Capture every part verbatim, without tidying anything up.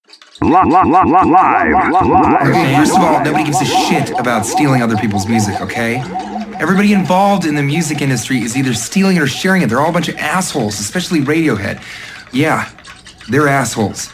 Live, live, live, live. Okay, first of all, nobody gives a shit about stealing other people's music, okay? Everybody involved in the music industry is either stealing it or sharing it. They're all a bunch of assholes, especially Radiohead. Yeah, they're assholes.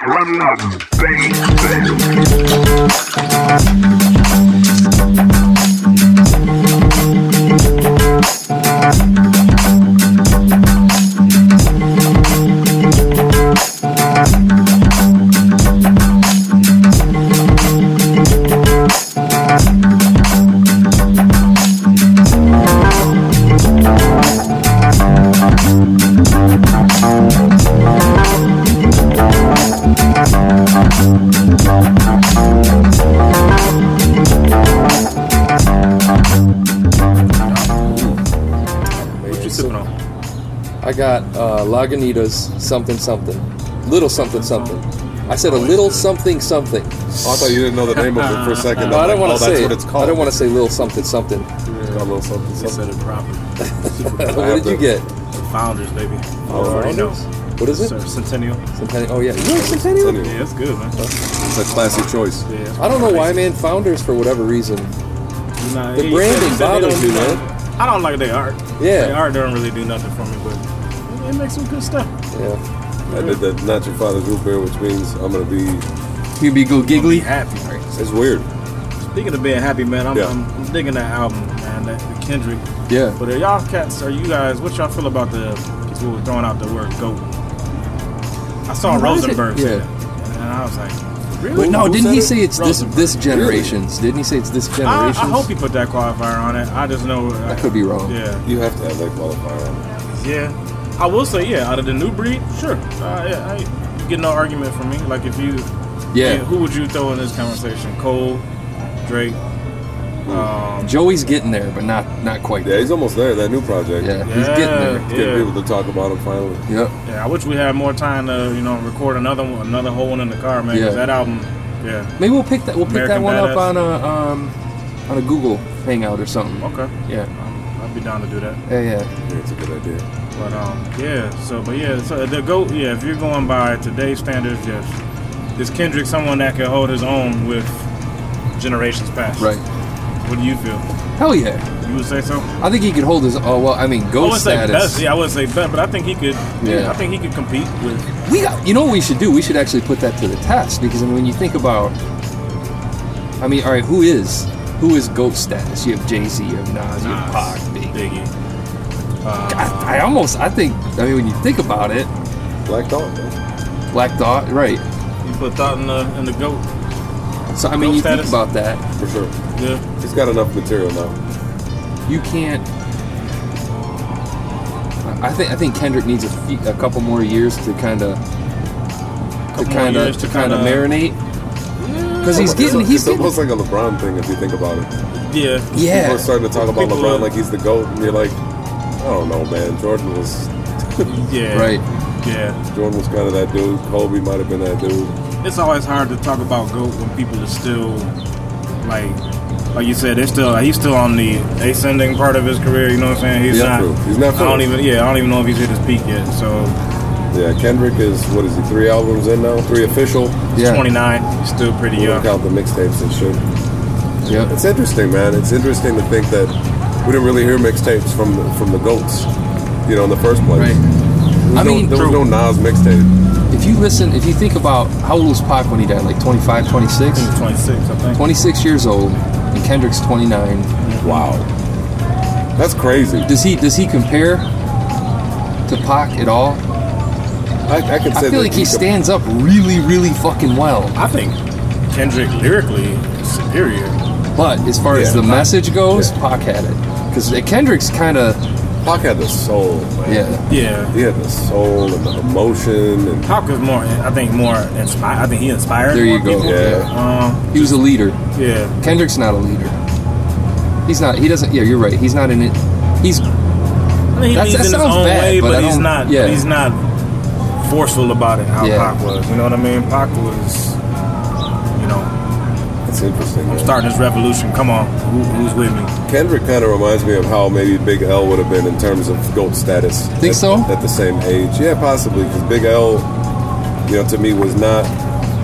I got uh, Lagunitas something something, little something something. I said a little something something. Oh, I thought you didn't know the name of it for a second. No, I don't want to oh, say that's it. what it's called. I don't want to say little something something. Yeah. It's called little something You said something. it properly. What did you get? Founders, baby. Oh, already know. What is it? Sir, Centennial. Centennial. Oh yeah, you like Centennial? Centennial. Yeah, it's good, man. It's a classic choice. Yeah, I don't know why, man. Founders, for whatever reason, Nah, the he branding said- he said they bothers don't me, do man. nothing. I don't like their art. Yeah. Their art doesn't really do nothing for me, but it makes some good stuff. Yeah. I did that Not Your Father's Root Beer, which means I'm gonna be. You be go Be giggly. happy, right? It's weird. Speaking of being happy, man, I'm, Yeah. I'm, I'm digging that album, man, that the Kendrick. Yeah. But are y'all cats, are you guys, what y'all feel about the, because we were throwing out the word GOAT. I saw Why is it- Rosenberg say yeah. that, and I was like, really? But no, Who didn't said he it? say it's this Rosenberg. this generations? Didn't he say it's this I, generations? I hope he put that qualifier on it. I just know. I could be wrong. Yeah. You have to have that qualifier on it. Yeah. I will say, yeah, out of the new breed, sure. Uh, yeah, I, you get no argument from me. Like, if you. Yeah. Who would you throw in this conversation? Cole, Drake. Um, Joey's getting there, but not not quite. Yeah, he's almost there. That new project. Yeah, he's Yeah. getting there. Getting Yeah. people to talk about him finally. Yep. yeah, I wish we had more time to, you know, record another one, another whole one in the car, man. 'cause Yeah. that album, yeah. Maybe we'll pick that. We'll pick American that one up Badass. on a um on a Google Hangout or something. Okay. Yeah. Um, I'd be down to do that. Yeah, yeah. Yeah, it's a good idea. But um, yeah. So, but yeah. So the GOAT, yeah. If you're going by today's standards, yes. Is Kendrick someone that can hold his own with generations past? Right. What do you feel? Hell yeah. You would say so? I think he could hold his. Oh well, I mean, I ghost wouldn't say status. best. Yeah, I wouldn't say best, but I think he could. Yeah. Yeah. I think he could compete with. We got. You know what we should do? We should actually put that to the test because I mean, when you think about, I mean, all right, who is who is GOAT status? You have Jay Z, you have Nas, you have Pac, Biggie. Biggie. Uh, I, I almost, I think, I mean, when you think about it, Black Thought, man. Black Thought, right? you put thought in the in the GOAT. So I mean, GOAT you status? think about that, For sure. Yeah. He's got enough material now. you can't. I think I think Kendrick needs a, few, a couple more years to kind of to Couple more kind of years to to kind of kinda- marinate because he's It's getting al- he's it's getting almost like a LeBron thing if you think about it. Yeah. People are yeah starting to talk about People LeBron are- like he's the GOAT, and you're like, I don't know, man. Jordan was Yeah. right. Yeah. Jordan was kind of that dude. Kobe might have been that dude. It's always hard to talk about GOAT when people are still like, like you said, they're still he's still on the ascending part of his career. You know what I'm saying? He's Yeah, not. true. He's not I don't finished. even. Yeah, I don't even know if he's hit his peak yet. So Yeah, Kendrick is, what is he, three albums in now? Three official? he's Yeah. twenty-nine. He's still pretty We don't young. count the mixtapes and shit. Yep. It's interesting, man. It's interesting to think that we didn't really hear mixtapes from the, from the GOATs, you know, in the first place. Right. There was I no, mean, there was true. no Nas mixtape. If you listen, if you think about how old was Pac when he died, like twenty-five, twenty-six? He's twenty-six, I think. twenty-six years old, and Kendrick's twenty-nine. Wow. That's crazy. Does he does he compare to Pac at all? I, I can say I feel that like he could- stands up really, really fucking well. I think Kendrick lyrically is superior. But as far as Yeah, the Pac- message goes, yeah. Pac had it. Because Kendrick's kind of, Pac had the soul, man. yeah. Yeah. He had the soul and the emotion. And Pac is more, I think, more inspired. I think he inspired There you more go. people. Yeah. Um, He was a leader. yeah. Kendrick's not a leader. He's not, he doesn't, yeah, you're right. He's not in it. He's, I think he That's- leads that in his sounds own bad, way, but but, I he's don't- not. yeah. He's not forceful about it. How Yeah. Pac was, you know what I mean? Pac was, you know, it's interesting, I'm man. starting this revolution. Come on, Who, who's with me? Kendrick kind of reminds me of how maybe Big L would have been in terms of GOAT status. Think at, so? At the same age. Yeah, possibly, because Big L, you know, to me was not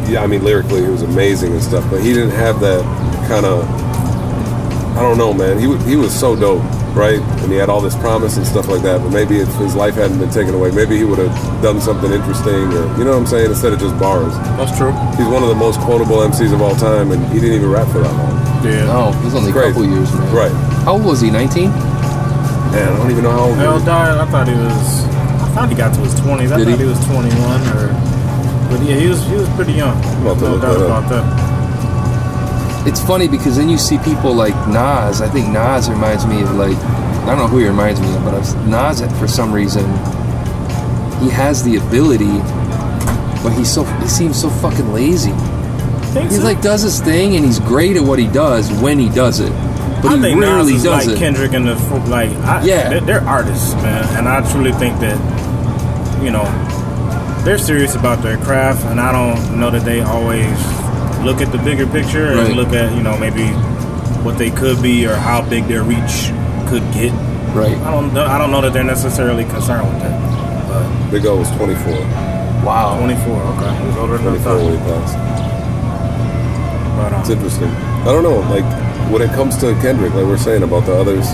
yeah, I mean, lyrically, he was amazing and stuff, but he didn't have that kind of, I don't know, man. He, w- he was so dope, right? And he had all this promise and stuff like that, but maybe if his life hadn't been taken away, maybe he would have done something interesting, or, you know what I'm saying, instead of just bars. That's true. He's one of the most quotable M Cs of all time, and he didn't even rap for that long. Yeah. No, it was only a Crazy. couple years, man. Right. How old was he? nineteen? Man, I don't even know how old he Hell was. died. I thought he was. I thought he got to his twenties. I Did thought he? he? was twenty-one, or. But yeah, he was he was pretty young. about to No look doubt that up. about that. It's funny because then you see people like Nas. I think Nas reminds me of like, I don't know who he reminds me of, but I've, Nas, for some reason, he has the ability, but he's so he seems so fucking lazy. Think He so? like does his thing and he's great at what he does when he does it, but I he think rarely Nas is does like it. Kendrick and the fo- like. I, Yeah. they're, they're artists, man, and I truly think that you know they're serious about their craft, and I don't know that they always look at the bigger picture and Right. look at you know maybe what they could be or how big their reach could get. Right. I don't know- I don't know that they're necessarily concerned with that. But Big O was twenty-four. Wow. twenty-four, okay, he was older than I twenty-four when he thought. passed. But, um, It's interesting. I don't know, like, when it comes to Kendrick, like we're saying about the others,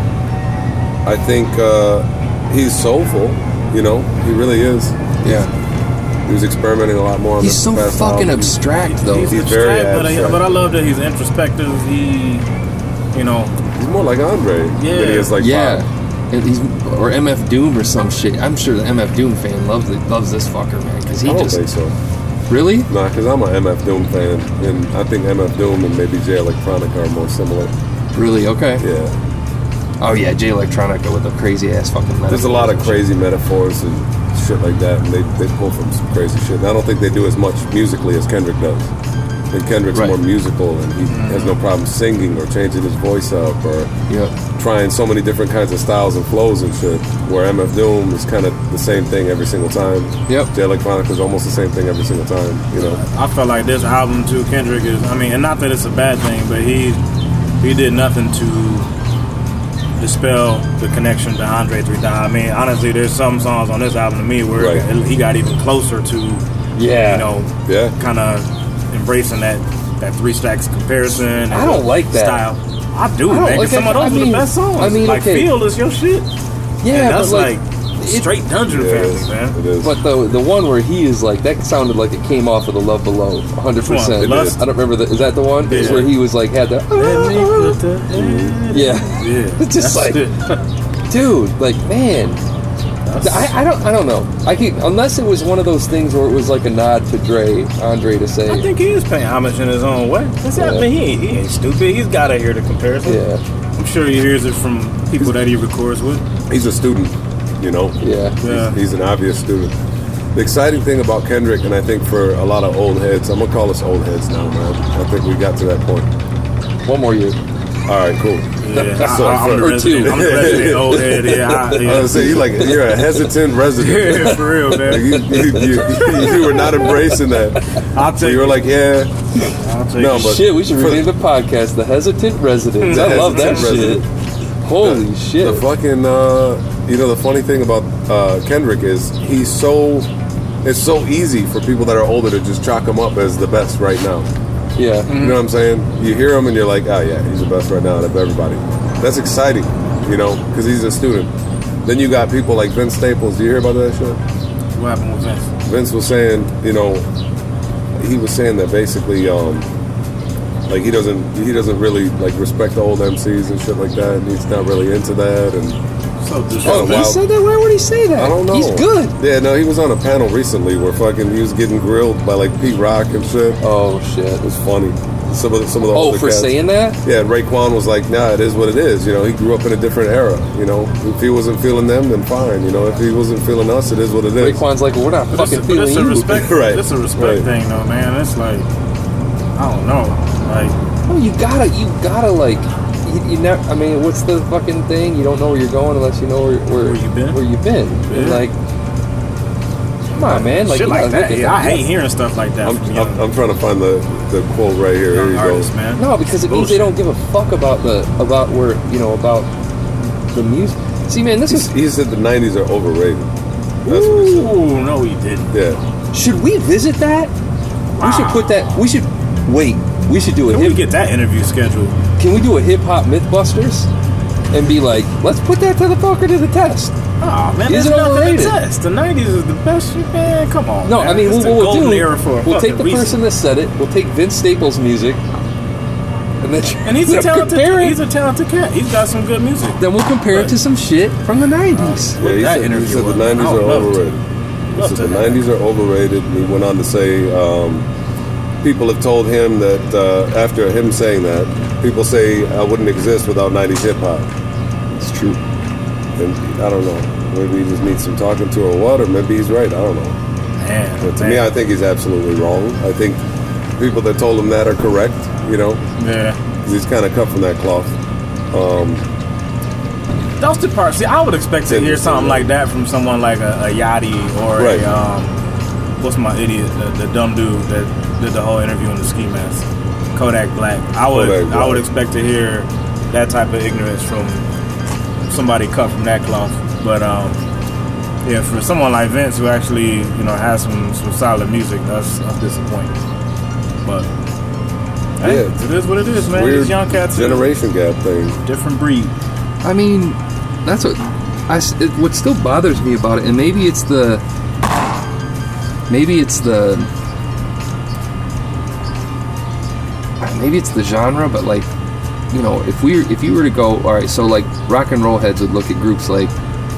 I think uh, he's soulful, you know? He really is. Yeah. He was experimenting a lot more on He's the so past fucking album. abstract though. He's, He's very abstract, but I, abstract. but I love that he's introspective. He, you know, He's more like Andre Yeah. than he is like Yeah. Pop. And he's or M F Doom or some shit. I'm sure the M F Doom fan loves it, loves this fucker, man, because he I don't just think so. really. Nah, because I'm a M F Doom fan, and I think M F Doom and maybe J Electronica are more similar. Really? Okay. Yeah. Oh yeah, J Electronica with a crazy ass fucking metaphor. There's a lot of crazy metaphors and shit like that, and they, they pull from some crazy shit. And I don't think they do as much musically as Kendrick does. I think Kendrick's Right. more musical, and he has no problem singing or changing his voice up or Yeah. trying so many different kinds of styles and flows and shit. Where M F Doom is kind of the same thing every single time. Yep. J Electronica is almost the same thing every single time. You know. I felt like this album too, Kendrick is. I mean, and not that it's a bad thing, but he he did nothing to dispel the connection to Andre three thousand. I mean, honestly, there's some songs on this album to me where Right. he got even closer to, Yeah. you know, Yeah. kind of embracing that that three stacks comparison. And I don't like that. style. I do, I don't man. 'cause like some that. of those I are mean- the best songs. I mean, like okay. Feel is your shit. Yeah, and that's but like, it- straight Dungeon Yeah, it Family, is. man. It is. But the the one where he is like that sounded like it came off of the Love Below, one hundred percent. Which one? Lust? I don't remember. The, is that the one? It's Yeah. where he was like had the Let me put the head. yeah. Yeah, It's just that's like, it. dude, like man, I, I don't I don't know. I keep unless it was one of those things where it was like a nod to Dre, Andre to say, I think he is paying homage in his own way. That's Yeah. I mean, he ain't, he ain't stupid. He's got to hear the comparison. yeah, I'm sure he hears it from people that he records with. He's a student, you know. yeah, Yeah. He's, he's an obvious student. The exciting thing about Kendrick, and I think for a lot of old heads, I'm gonna call us old heads now, man. I think we got to that point. one more year. All right, cool. Yeah, So I, I'm, the for- or resident, two. I'm the resident old head. Yeah, I, I was yeah. gonna say you like you're a hesitant resident. yeah, for real, Like, man. you, you, you, you were not embracing that. I'll So take you were it. like, yeah, I'll take no, it. but Shit, we should for- rename the podcast "The Hesitant Residents." The I love that Hesitant shit. Resident. Holy the shit! fucking uh, you know the funny thing about uh, Kendrick is he's so it's so easy for people that are older to just chalk him up as the best right now. yeah, You know what I'm saying? You hear him and you're like, oh yeah, he's the best right now out of everybody. That's exciting, you know, because he's a student. Then you got people like Vince Staples. Do you hear about that shit? What happened with Vince? Vince was saying, you know, he was saying that basically, um, like he doesn't he doesn't really like respect the old M Cs and shit like that, and he's not really into that. And So Oh, disrespectful. he wild. said that? Why would he say that? I don't know. He's good. Yeah, no, he was on a panel recently where fucking he was getting grilled by like Pete Rock and shit. Oh shit! It was funny. Some of the, some of the Oh, older for cats. saying that? Yeah, and Raekwon was like, nah, it is what it is. You know, he grew up in a different era. You know, if he wasn't feeling them, then fine. You know, if he wasn't feeling us, it is what it is. Raekwon's like, well, we're not But it's, fucking but feeling it's a you. respect. Right. It's a respect Right. thing, though, man. It's like I don't know. Like No, you gotta, you gotta like, you, you never. I mean, what's the fucking thing? You don't know where you're going unless you know where where, Where you been. Where you've been. And Yeah. like, come on, man. Like, shit you like gotta that. look at Yeah, I hate hearing stuff like that I'm, from I'm, young, I'm trying to find the, the quote right here. Here young you artists, go. man. No, because it means they don't give a fuck about the about where you know about the music. See, man, this He, is. he said the nineties are overrated. That's what he said. Ooh, no, he didn't. Yeah. Should we visit that? We should put that. We should wait. We should do a Can we hip. get that interview scheduled? Can we do a hip hop Mythbusters and be like, let's put that to the fucker to the test? Oh man, Is there's it nothing overrated? to test. The nineties is the best shit, man. Come on. No, man. I mean, It's what the we'll golden do, era for a we'll take the fucking reason. person that said it, we'll take Vince Staples' music, and then And he's a then talented. compare it. He's a talented cat. He's got some good music. Then we'll compare it to some shit from the nineties. Yeah, he that said, he interview said the was- nineties I would are love to- overrated. He love said to the have nineties are overrated, and he went on to say um, people have told him that uh, after him saying that, people say I wouldn't exist without nineties hip hop. It's true. And I don't know. Maybe he just needs some talking to or what, or maybe he's right. I don't know. Man, But to man. me, I think he's absolutely wrong. I think people that told him that are correct, you know, yeah. 'cause he's kind of cut from that cloth. Um, That's the part. See, I would expect to hear Interesting, something yeah. like that from someone like a, a Yachty or Right. a um, what's my idiot, the, the dumb dude that did the whole interview in the ski mask, Kodak Black. I would, Kodak Black. I would expect to hear that type of ignorance from somebody cut from that cloth. But um, yeah, for someone like Vince who actually, you know, has some, some solid music, that's that's disappointing. But hey, Yeah. it is what it is, man. weird These young cats, are generation gap thing. different breed. I mean, that's what I. s- It, what still bothers me about it, and maybe it's the, maybe it's the, maybe it's the genre, but like, you know, if we if you were to go, all right, so like rock and roll heads would look at groups like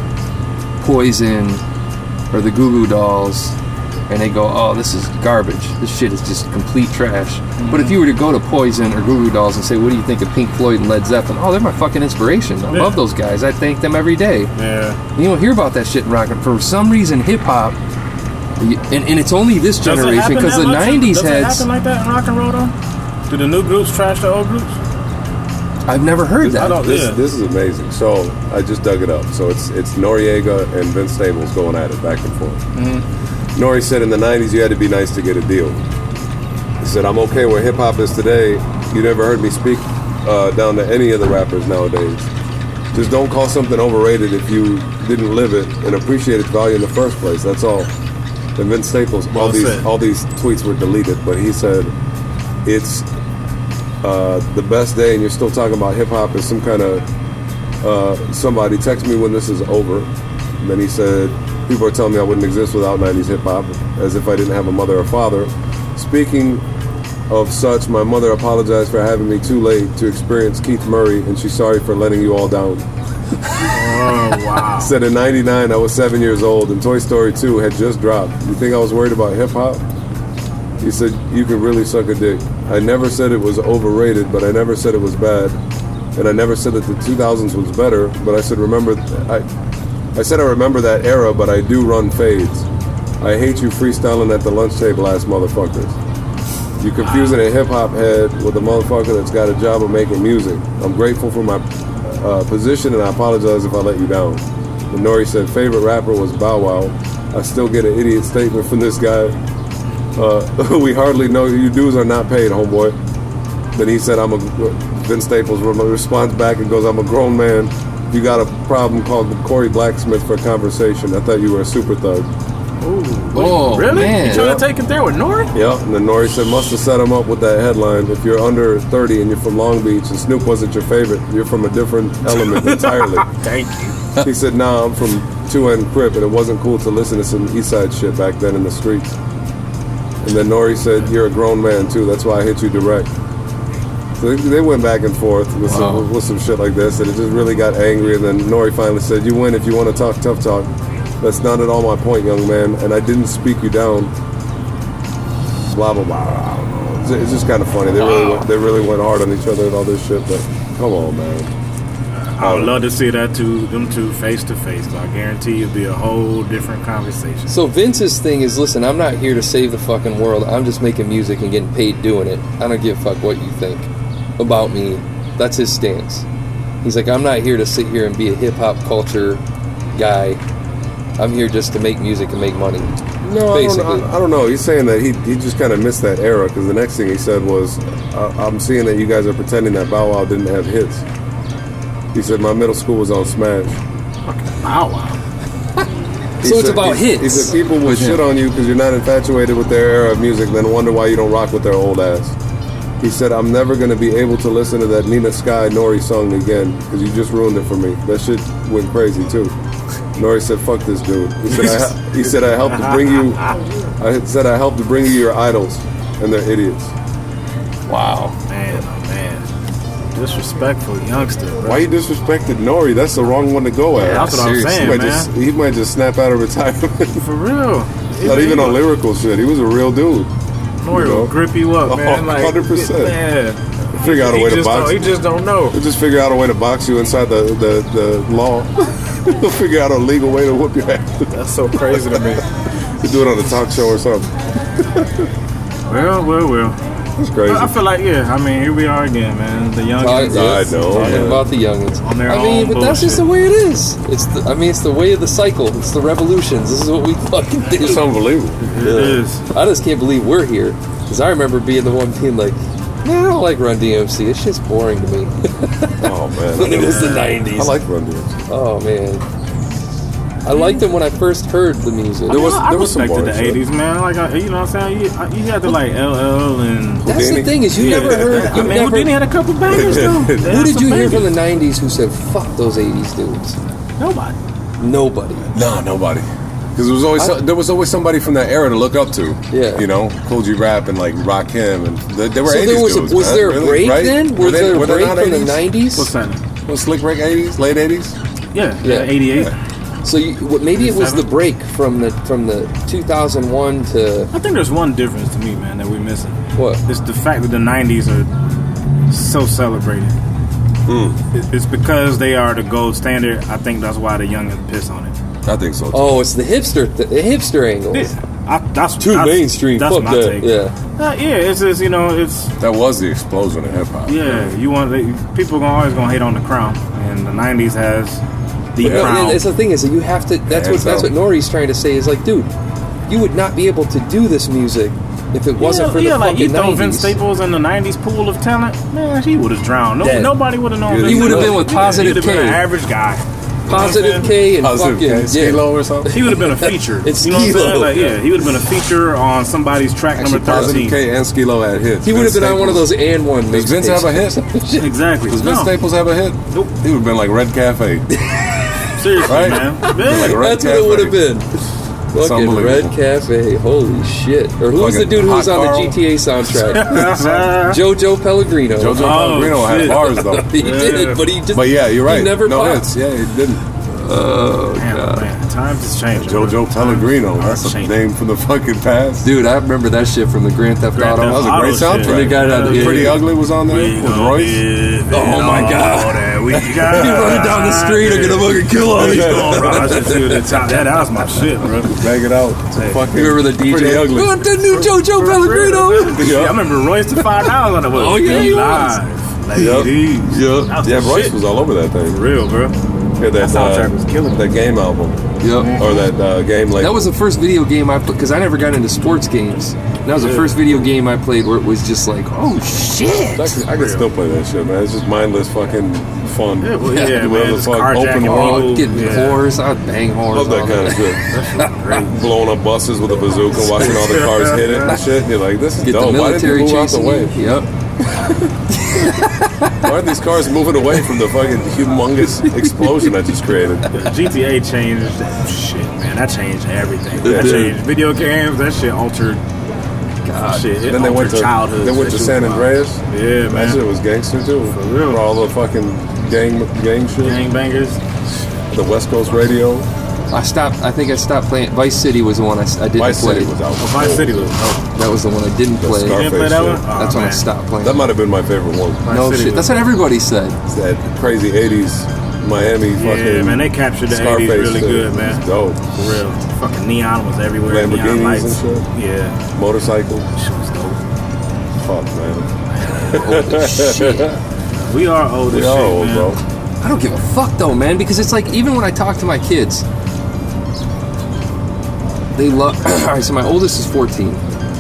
Poison or the Goo Goo Dolls, and they go, oh, this is garbage. This shit is just complete trash. But if you were to go to Poison or Goo Goo Dolls and say, what do you think of Pink Floyd and Led Zeppelin? Oh, they're my fucking inspiration. I Yeah. love those guys. I thank them every day. Yeah. You don't hear about that shit in rock. And for some reason, hip hop, and, and it's only this Does it generation happen because that the much in- nineties does it heads. happen like that in rock and roll though? Do the new groups trash the old groups? I've never heard I that. don't. This, yeah. this is amazing. So I just dug it up. So it's it's Noriega and Vince Staples going at it back and forth. Mm-hmm. Nori said in the nineties you had to be nice to get a deal. He said, I'm okay where hip hop is today. You never heard me speak uh, down to any of the rappers nowadays. Just don't call something overrated if you didn't live it and appreciate its value in the first place. That's all. And Vince Staples, all Well these said. all these tweets were deleted, but he said it's uh, the best day, and you're still talking about hip hop as some kind of uh, somebody. Text me when this is over. And then he said, people are telling me I wouldn't exist without nineties hip hop, as if I didn't have a mother or father. Speaking of such, my mother apologized for having me too late to experience Keith Murray, and she's sorry for letting you all down. Oh wow. Said in ninety-nine I was seven years old and Toy Story two had just dropped. You think I was worried about hip hop? He said, you can really suck a dick. I never said it was overrated, but I never said it was bad. And I never said that the two thousands was better, but I said, remember, I, I said I remember that era, but I do run fades. I hate you freestyling at the lunch table ass motherfuckers. You confusing a hip hop head with a motherfucker that's got a job of making music. I'm grateful for my uh, position and I apologize if I let you down. And Nori said, favorite rapper was Bow Wow. I still get an idiot statement from this guy. Uh, we hardly know you dudes are not paid, homeboy. Then he said, I'm a, Vince Staples responds back and goes, I'm a grown man. If you got a problem, call Corey Blacksmith for a conversation. I thought you were a super thug. Ooh, Oh, really? man. You trying Yeah. to take it there with Nori? Yeah, and then Nori said, must have set him up with that headline. If you're under thirty and you're from Long Beach and Snoop wasn't your favorite, you're from a different element entirely. Thank you. He said, nah, I'm from two N Crip, and it wasn't cool to listen to some East Side shit back then in the streets. And then Nori said, you're a grown man, too. That's why I hit you direct. So they, they went back and forth with some, Wow. with some shit like this, and it just really got angry. And then Nori finally said, you win if you want to talk tough talk. That's not at all my point, young man, and I didn't speak you down. Blah, blah, blah. I don't know. It's, it's just kind of funny. They really, went, they really went hard on each other and all this shit, but come on, man. I would love to see that two, them two face to face. I guarantee it'll be a whole different conversation. So Vince's thing is, listen, I'm not here to save the fucking world. I'm just making music and getting paid doing it. I don't give a fuck what you think about me. That's his stance. He's like, I'm not here to sit here and be a hip-hop culture guy. I'm here just to make music and make money. No, I don't, Basically. I, I don't know. He's saying that he he just kind of missed that era because the next thing he said was, I, I'm seeing that you guys are pretending that Bow Wow didn't have hits. He said, my middle school was on Smash. Wow, wow. He So it's said- about he, hits He said people will with shit him. on you because you're not infatuated with their era of music, then wonder why you don't rock with their old ass. He said, I'm never going to be able to listen to that Nina Sky Nori song again because you just ruined it for me. That shit went crazy too. Nori said, fuck this dude. He said, I, he said, I helped to bring you, I said, I helped to bring you your idols, and they're idiots. Wow. Man, oh man. Disrespectful youngster, bro. Why you disrespected Nori? That's the wrong one to go at. That's what I'm Seriously. saying, he, might man. just, he might just snap out of retirement. For real. Not even on lyrical shit. He was a real dude. Nori you know? will grip you up, man. Oh, Like, one hundred percent. Man. Figure out a He way to just box don't- you. He just don't know. He'll just figure out a way to box you inside the, the, the law. He'll figure out a legal way to whoop your ass. That's so crazy to me. He'll do it on a talk show or something. Well, well, well. It's crazy. I feel like, yeah, I mean, here we are again, man. The young Talk- kids. I yes, know, Talking man. about the youngins. On their I mean, own but that's just the bullshit. way it is. It's the, I mean, it's the way of the cycle. It's the revolutions. This is what we fucking do. It's unbelievable. It is. I just can't believe we're here. Because I remember being the one being like, man, I don't like Run D M C. It's just boring to me. Oh, man. When it was the I nineties. like Run D M C. Oh, man. I liked them when I first heard the music. There was- I there was some respected boring the shit. eighties, man. Like, I, you know what I'm saying? You, I- you had to like L L and. That's the Houdini. thing is you Yeah, never heard. I You mean, never, Houdini had a couple bangers too. who did you hear from the nineties who said, fuck those eighties dudes? Nobody. Nobody. No, nobody. Because there was always so, there was always somebody from that era to look up to. Yeah. You know, Cool G Rap and like Rakim, and they, they were So eighties there was, dudes, was man. there a Really, break right? then? Were Was they- there a were they break not from the eighties? nineties? What's that? Was Slick Rick eighties, late eighties? Yeah, Yeah. yeah, eighty-eight. So you, what- maybe it was the Seven? break from the from the two thousand one to I think there's one difference to me, man, that we're missing. what? It's the fact that the nineties are so celebrated. It- It's because they are the gold standard. I think that's why the youngins piss on it. I think so. Too. Oh, it's the hipster th- the hipster angle. I, that's Too that's, mainstream. That's Fuck my that. take. Yeah. Uh, yeah, it's just, you know, it's That was the explosion of hip hop. yeah. You want they, people gonna always gonna hate on the crown, and the nineties has the No, crown. yeah, it's the thing is that you have to. That's Yeah, what that's so- what Nori's trying to say. Is like, dude, you would not be able to do this music if it wasn't yeah, for yeah, the like you fucking throw nineties. Vince Staples in the nineties pool of talent, man, he would have drowned. No, Dead. nobody would have known. He Vince would've Staples. been with Yeah, Positive He'd have been K. an average guy. Positive K and Positive fucking K, yeah. Skee-Lo or something. He would have been a feature. It's you know what I'm Skee-Lo. saying? Like, yeah, he would have been a feature on somebody's track Actually, number Positive thirteen. K and Skee-Lo had hits. He would have Vince been on one of Staples- those and one. Does Vince have a hit? Exactly. Does Vince No. Staples have a hit? Nope. He would have been like Red Cafe. Seriously, Right? man. Like Yeah. Red That's what it would have Cafe. been. Fucking unbelievable. Red Cafe. Holy shit. Or who was the Fucking dude who was Hot on Carl. the G T A soundtrack? Jojo Pellegrino. JoJo Oh, Pellegrino had shit. bars though. He did, but he just. But yeah, you're right. He never no popped. hits. Yeah, he didn't. Oh Damn, god. man. Times is changing. bro. JoJo Times- Pellegrino. times That's a changing. name from the fucking past. Dude, I remember that shit from the Grand Theft Grand Auto. That was a Auto great shit. soundtrack. And the guy that- yeah, Pretty yeah. Ugly was on there We with gonna Royce. give Oh, it my God. all that we got. You running down the street, I'm gonna fucking kill all We these. gonna rise to the top. That, that was my shit, bro. Bang it out. Hey. Fucking You remember the D J? Pretty Ugly. Want the new JoJo Pellegrino? Yeah, I remember Royce to five dollars on the way. Oh, yeah, he was. Live. Ladies. Yeah. That was Yeah, the Royce shit. was all over that thing. For real, bro. Yeah, that, That soundtrack uh, was killing me. That game album. Yep. Or that uh, game like That was the first video game I played because I never got into sports games. That was the Yeah. first video game I played where it was just like, oh shit. I can, I can still play that shit, man. It's just mindless fucking fun. Yeah, well, yeah, Yeah, man. whatever the Just fuck, carjacking open people. world. Oh, getting Yeah. whores. I'd bang whores. Love that all kind of shit. Blowing up buses with a bazooka, watching all the cars hit it and shit. You're like, this is Get dope. the Why did military they move out the chasing way? you. Yep. Why are these cars moving away from the fucking humongous explosion I just created? G T A changed shit, man. That changed everything. It That did. changed video games. That shit altered. God, shit. It Then they went altered to childhood. they went to That San shit was Andreas. wild. Yeah, That man. shit was gangster too. For real. For all the fucking gang gang shit. Gangbangers. The West Coast radio. I stopped. I think I stopped playing. Vice City was the one I, s- I didn't Vice play. City was out. Oh, Vice City was dope. That was the one I didn't play. Scarface You didn't play that shit. one? Oh, That's when I man. stopped playing. That might have been my favorite one. Vice no City shit. was That's what everybody said. It's that crazy eighties Miami fucking Yeah, man, they captured the Scarface eighties really shit. good, man. It's dope. For real. Fucking neon was everywhere. Neon Lamborghinis lights. and shit. Yeah. Motorcycle. Shit was dope. Fuck, man. Holy shit. We are old as We shit, are old, man. bro. I don't give a fuck though, man, because it's like even when I talk to my kids, they love. All right, so my oldest is fourteen,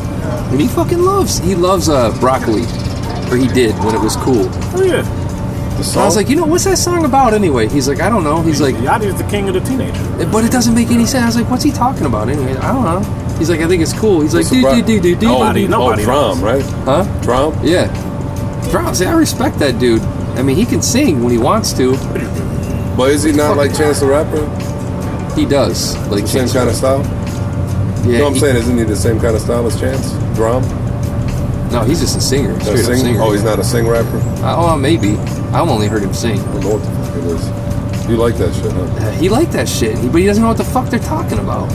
and he fucking loves. He loves uh, broccoli, or he did when it was cool. Oh, yeah. The And song? I was like, you know, what's that song about anyway? He's like, I don't know. He's like, Yachty's the king of the teenager. but it doesn't make any sense. I was like, what's he talking about anyway? I don't know. He's like, I think it's cool. He's like, What's the do pro- do do do do. Nobody- do. nobody oh, Drum, right? Huh? Drum? Yeah. Drum. See, I respect that dude. I mean, he can sing when he wants to. But is he not like Chance the Rapper? He does. Like The same Chance kind of style? Yeah. You know what I'm he- saying? Isn't he the same kind of style as Chance? Drum? No, he's just a singer. A Straight up sing- singer. Oh, he's not a sing rapper? Uh, oh, maybe. I've only heard him sing. I don't know what the fuck it is. You like that shit, huh? Uh, He liked that shit, he- but he doesn't know what the fuck they're talking about.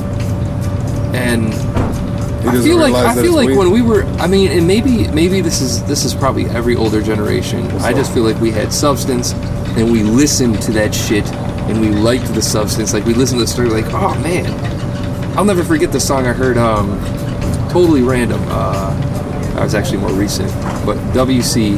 And He I doesn't feel like realize I that feel it's like weed? when we were, I mean, and maybe maybe this is this is probably every older generation. What's I just up? feel like we had substance, and we listened to that shit, and we liked the substance. Like we listened to the story, like, oh man, I'll never forget the song I heard. Um, totally random. Uh, I was actually more recent, but W C,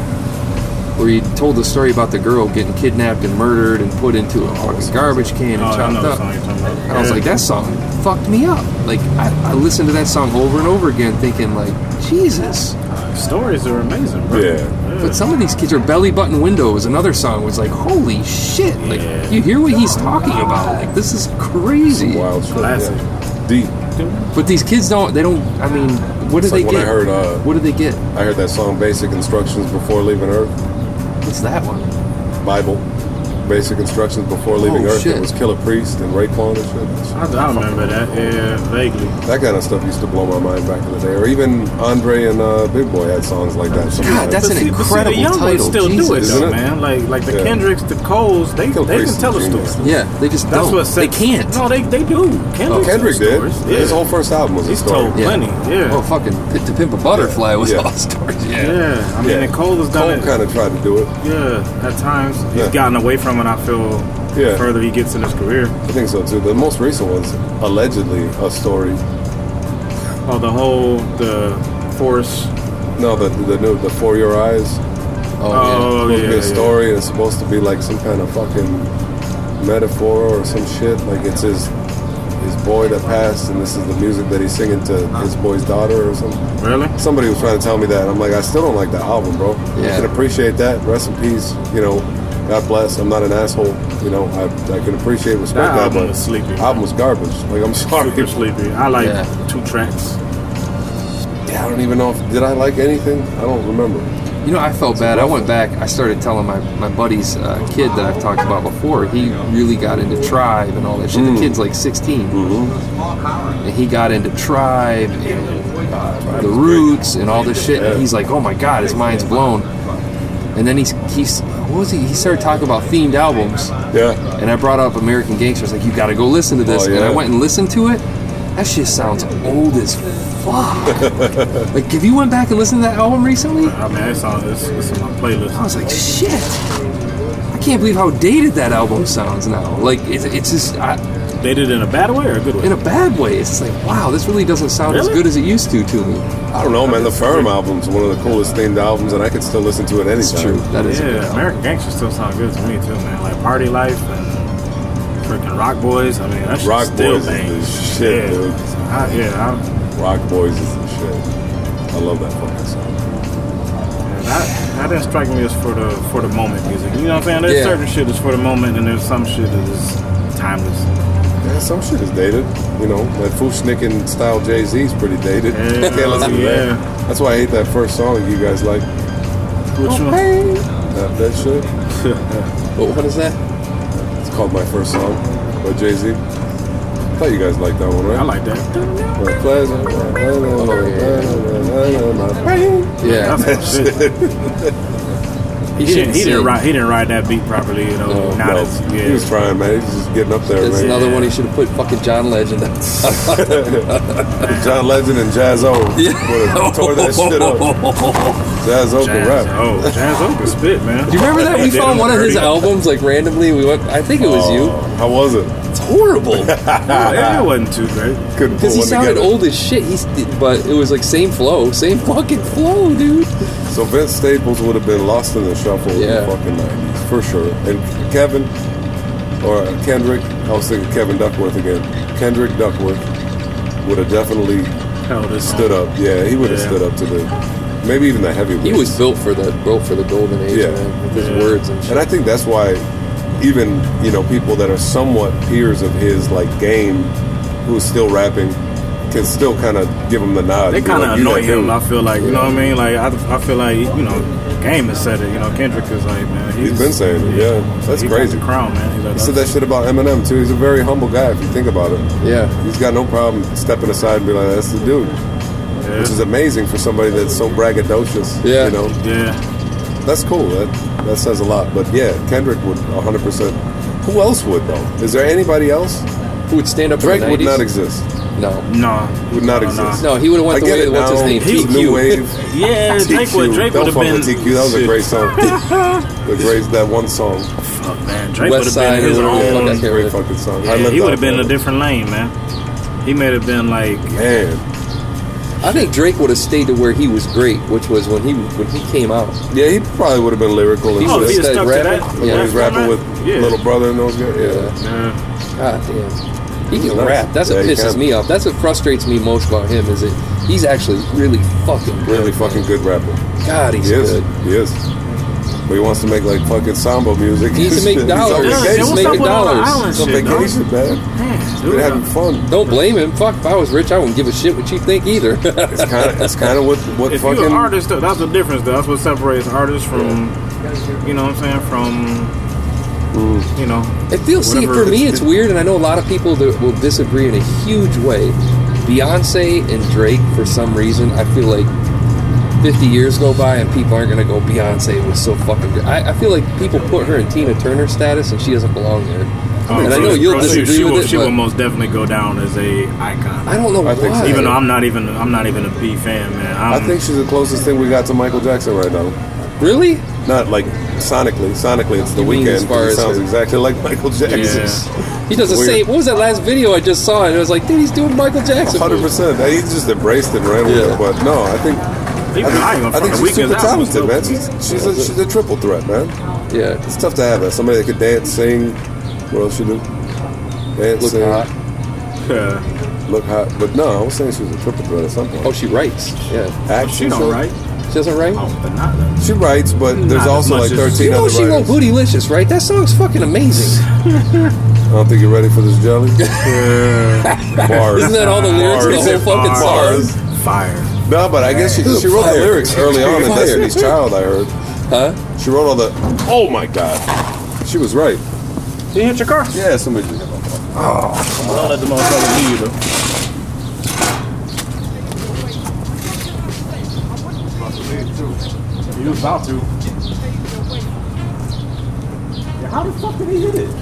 where he told the story about the girl getting kidnapped and murdered and put into a fucking garbage can and Oh, I chopped know the up. song you're talking about. And I was Yeah. like, that song fucked me up. Like, I, I listened to that song over and over again thinking, like, Jesus. Stories are amazing, bro. Yeah. But some of these kids are Belly Button Windows. Another song was like, holy shit. Like, Yeah. you hear what he's talking about. Like, this is crazy. Wild shit. Classic. Yeah. Deep. But these kids don't, they don't, I mean, what do It's they like when get? I heard, uh, what do they get? I heard that song, Basic Instructions Before Leaving Earth. What's that one? Bible. Basic Instructions Before Leaving Oh, Earth. shit. It was Killer Priest and Raekwon and shit. I, I remember that, yeah, vaguely. That kind of stuff used to blow my mind back in the day. Or even Andre and uh, Big Boy had songs like that. God, that's But an see- but see, incredible the young title. ones still Jesus. do it, Isn't though, it? man. Like, like the Yeah. Kendricks, the Coles, they Killer they can Priest tell a is story. genius. Yeah, they just That's don't. what They sets- can't. No, they they do. Kendrick, Kendrick did. stories. Yeah. His whole first album was a He's story. told Yeah. plenty. Yeah. Oh, fucking P- To Pimp a Butterfly was Yeah. all stories. Yeah. yeah. I mean, Yeah. and Cole has done Cole it. kind of tried to do it. Yeah, at times he's Yeah. gotten away from it. I feel Yeah. the further he gets in his career. I think so too. The most recent one's allegedly a story. Oh, the whole the force. No, the the new the For Your Eyes. Oh, Oh, It's supposed to be yeah, a story, and it's supposed to be like some kind of fucking metaphor or some shit. Like it's his his boy that passed, and this is the music that he's singing to his boy's daughter or something. Really? Somebody was trying to tell me that. I'm like, I still don't like the album, bro. Yeah. I can appreciate that. Rest in peace. You know, God bless. I'm not an asshole. You know, I, I can appreciate, respect That that, album but was sleepy. album was garbage. Like I'm sorry. Super sleepy. I like Yeah. two tracks. Yeah, I don't even know if did I like anything. I don't remember. You know, I felt bad. I went back. I started telling my, my buddy's uh, kid that I've talked about before. He really got into Tribe and all that shit. Mm. The kid's like sixteen. And he got into Tribe and uh, The Roots and all this shit. And he's like, oh my God, his mind's blown. And then he's, he's what was he? He started talking about themed albums. Yeah. And I brought up American Gangster. I was like, you got to go listen to this. Oh, And I yeah. went and listened to it. That shit sounds old as fuck. Like, have you went back and listened to that album recently? I mean, it's on this. It's in my playlist. I was like, shit. I can't believe how dated that album sounds now. Like, it's, it's just, I, They did it in a bad way or a good way? in a bad way. It's just like, wow, this really doesn't sound as Really? good as it used to to me. I don't know, man. The Firm album's one of the coolest themed albums, and I could still listen to it anytime. It's true. That is a good Yeah, album. American Gangster still sound good to me too, man. Like Party Life and freaking Rock Boys. I mean, that shit Rock still Boys is bangs. the shit, yeah. dude. I, yeah, I, Rock Boys is the shit. I love that fucking song. that, that didn't strike me as for the for the moment music. You know what I'm saying? There's Yeah. certain shit that's for the moment, and there's some shit that is timeless. Yeah, some shit is dated. You know, that Fushnikin style Jay-Z is pretty dated. Yeah, Can't listen to yeah. that. That's why I hate that first song you guys like. Which one? That, that shit. What, what is that? It's called My First Song by Jay-Z. I thought you guys liked that one, right? I like that. My pleasure. Yeah. That's my shit. He, He didn't. He sing. didn't ride. He didn't ride that beat properly. You know. No, not No, as, yeah. he was trying, man. He's just getting up there, That's man. another one he should have put fucking John Legend. John Legend and Jazz O Yeah. would have tore that shit up. Jazz O can Jazz, rap. oh, Jazz O can spit, man. Do you remember that? We Did found him one of his dirty. albums, like, randomly. We went, I think it was you. Oh, how was it? It's horrible. Yeah, it wasn't too great. Couldn't Because put he one sounded together. old as shit. He's, but it was like same flow, same fucking flow, dude. So Vince Staples would have been lost in the shuffle Yeah. in the fucking nineties, for sure. And Kevin, or Kendrick, I was thinking Kevin Duckworth again. Kendrick Duckworth would have definitely Hell, this stood up. Yeah, he would have Yeah. stood up to the maybe even the heavy. He was built for the built for the golden age, Yeah. man, with his Yeah. words and shit. And I think that's why even, you know, people that are somewhat peers of his, like Game, who's still rapping, can still kind of give him the nod. They You know, kind of like, you annoy that him. dude. I feel like, you know what I mean? Like, I, I feel like, you know, Game has said it. You know, Kendrick is like, man, he's, He's been saying it, yeah. That's he crazy. Got the crown, man. He's like, He said that shit about Eminem, too. He's a very humble guy, if you think about it. Yeah. He's got no problem stepping aside and be like, that's the dude. yeah. Which is amazing for somebody that's so braggadocious. Yeah. You know? yeah. That's cool. That that says a lot. But yeah, Kendrick would one hundred percent. Who else would, though? Is there anybody else? Who would stand up Drake in the would nineties? not exist. No. No. Would not no, exist. No, he would have I went the get way it of what's his now. name? He's T Q. new wave. Yeah, Drake would, Drake Don't would have fuck been. with T Q. That was a shit. great song. the great, that one song. Fuck, man. Drake West would have Side been his or whatever the fuck own. I can't Great remember. fucking song. I Yeah, lived he would out have been in a forever. different lane, man. He may have been like, Man. I think Drake would have stayed to where he was great, which was when he when he came out. Yeah, he probably would have been lyrical and He oh, would've if he shit. had stayed stuck to rapping. that. When Yeah. he was rapping with yeah. Little Brother and those guys. Yeah. Yeah. God damn. He He's can nice. rap. That's Yeah, what he pisses can. me off. That's what frustrates me most about him is that he's actually really fucking good. Really fucking good rapper. God, he's He is. good. He is. But he wants to make like fucking samba music. He needs to make He's dollars. on Yeah, vacation. what's Make up the with all the dollars. island He's on shit, dog? vacation, man. Man, He's dude, been having fun. Don't blame him. Fuck, if I was rich, I wouldn't give a shit what you think either. It's kind of it's kind of what what if fucking you're an artist, though, that's the difference. Though. That's what separates artists from, you know what I'm saying, from, you know. It feels, see, Whatever for me, it's- it's weird, and I know a lot of people that will disagree in a huge way. Beyonce and Drake, for some reason, I feel like fifty years go by and people aren't going to go, Beyonce was so fucking good. I, I feel like people put her in Tina Turner status, and she doesn't belong there. Oh, and I she know was- you'll bro, she- disagree she with will, it, She but will most definitely go down as a icon. I don't know I why. think so. Even though I'm not even, I'm not even a B fan, man. I'm, I think she's the closest thing we got to Michael Jackson right now. Really? Not like sonically. Sonically, it's the You mean weekend. as far It as sounds her- exactly like Michael Jackson. Yeah. He does the Weird. same. What was that last video I just saw? And it was like, dude, he's doing Michael Jackson. Hundred percent. He just embraced it and ran with Yeah. it. But no, I think even I I, even think, I think fucking she's Weeknd's super album was talented, dope. man. She's she's a, she's a triple threat, man. Yeah. It's tough to have that. Somebody that could dance, sing. What else she do? Dance, Look sing, hot. Yeah. look hot. But no, I was saying she was a triple threat at some point. Oh, she writes. Yeah. Act, She don't write. She doesn't write? Oh, but not. She writes, but there's Not as also much like as- thirteen You know other she wrote writers. Bootylicious, right? That song's fucking amazing. I don't think you're ready for this jelly. Bars. Isn't that all the lyrics of the Bars. whole fucking Bars. song? Fire. No, but I guess she, she wrote the Fire. lyrics early on in Fire. Destiny's Child, I heard. Huh? She wrote all the. Oh my god. She was right. Did you hit your car? Yeah, somebody. Don't let the motherfucker leave you, though. He was about to. Yeah, how the fuck did he hit it?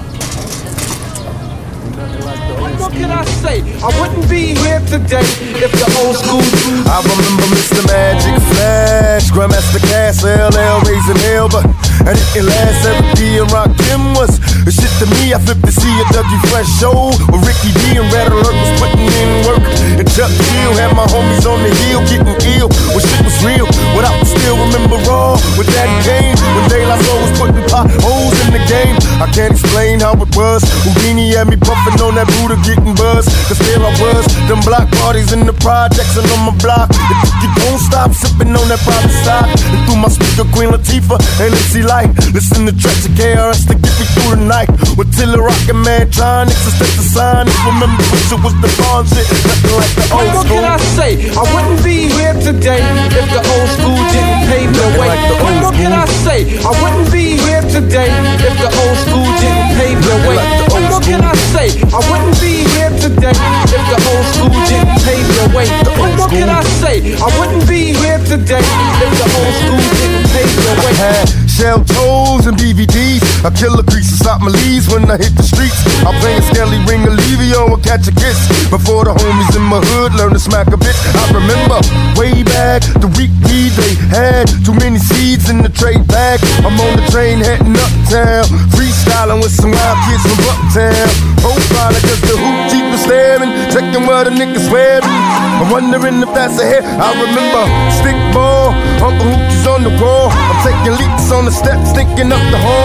What can I say? I wouldn't be here today if the old school. I remember Mister Magic Flash, Grandmaster Cass, L L raising hell, but I didn't last. Every D and Rock Kim was the shit to me. I flipped to see a Dougie Fresh show where Ricky D and Red Alert was putting in work, and Chuck Hill had my homies on the hill getting ill. When shit was real, what I still remember raw with Daddy Kane when De La Soul was putting potholes in the game. I can't explain how it was. Houdini had me puffing on that Buddha getting buzz, cause still I was them block parties in the projects and on my block. If you don't stop sipping on that private stock, and through my speaker Queen Latifah and M C Light, listen to tracks of K R S to get me through the night. With Tiller Rockin' Mantronics and Stetsasonics, remember when it was the bond shit, nothing like the old What school. can I say? I wouldn't be here today if the old school didn't pave the way. like the old What can I say? I wouldn't be here today if the old school didn't pave the way. like the old What can I say? I wouldn't be here today if the old school didn't pave the way. What can I say? I wouldn't be here today if the old school didn't pave the way. Had shell toes and B V Ds. I kill a crease and stop my leaves when I hit the streets. I'm playing Skelly Ring Olivio and catch a kiss. Before the homies in my hood learn to smack a bitch. I remember way back the week we they had too many seeds in the trade bag. I'm on the train heading uptown, freestyling with some wild kids from Bucktown. Profiling cause the hoop jeep was staring, checking what a niggas wearing. I'm wondering if that's a hit. I remember stick ball, Uncle Hoochie's on the wall. I'm taking leaks on the steps, thinking up the hall.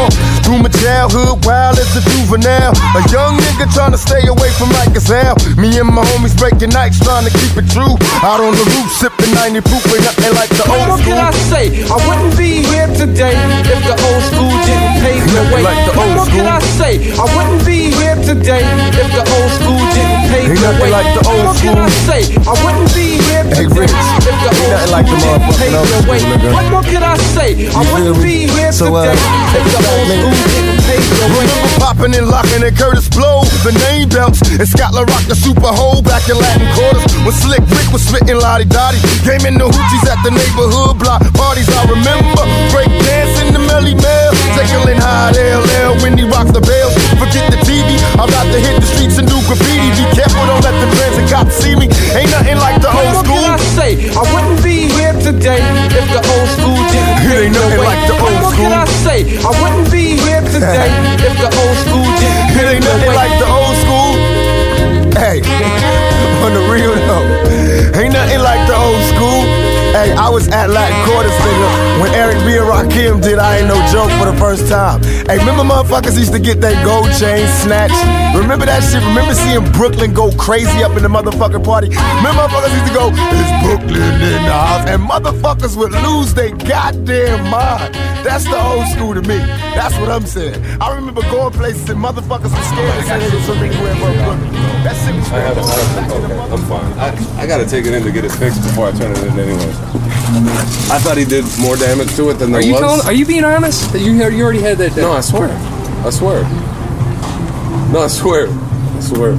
Through my childhood, wild as a juvenile. A young nigga trying to stay away from Mike Gazelle. Me and my homies breaking nights trying to keep it true. Out on the roof, sipping ninety proof, ain't nothing like the old What school. can I say? I wouldn't be here today if the old school didn't pave the way. Like the old What can school. I say? I wouldn't be here today if the old school didn't pave Ain't the nothing way. like the old What can I school. say? I wouldn't be here Hey, today Rich, if the ain't old nothing like the school didn't motherfucking pave old the way. school, nigga. What more can I say? I You wouldn't feel be me? here So, uh, today if the old nigga. school didn't pave the way. Remember popping and locking and Curtis Blow, the name belts, and Scotland Rock the Super Hole back in Latin quarters. When Slick Rick was spitting Lottie Dottie, game in the hoochies at the neighborhood block parties. I remember break dancing the Melly Mel, tickling high L L when he rocks the bells. Forget the T V, I'd rather hit the streets and do graffiti. Be careful, don't let the transit cops see me. Ain't nothing like the old What school. can I say? I wouldn't be here today if the old school didn't It pave ain't the nothing way. like the old What school. can I say? I wouldn't be here today if the old school didn't It pave ain't the nothing way. like the old school. Hey, on the real though, ain't nothing like the old school. Hey, I was at Latin Quarters, nigga, when Eric B and Rakim did I Ain't No Joke for the first time. Hey, remember motherfuckers used to get their gold chain snatched? Remember that shit? Remember seeing Brooklyn go crazy up in the motherfucking party? Remember motherfuckers used to go, it's Brooklyn in the house, and motherfuckers would lose their goddamn mind. That's the old school to me. That's what I'm saying. I remember going places and motherfuckers were scared to say they was from anywhere but Brooklyn. That shit was I have a, I have a, okay, I'm fine. I, I gotta take it in to get it fixed before I turn it in anyways. I thought he did more damage to it than there Are you was. telling, are you being honest? That you you already had that? No, I swear. I swear. No, I swear. I swear.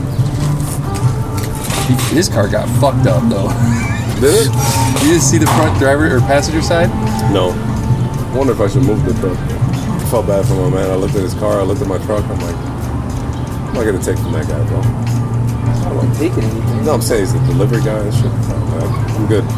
His car got fucked up though. Did it? You didn't see the front driver or passenger side? No. I wonder if I should move the truck. I felt bad for my man. I looked at his car, I looked at my truck, I'm like, what am I gonna take from that guy, bro? I don't take it anything. No, I'm saying he's a delivery guy and shit. Oh, man, I'm good.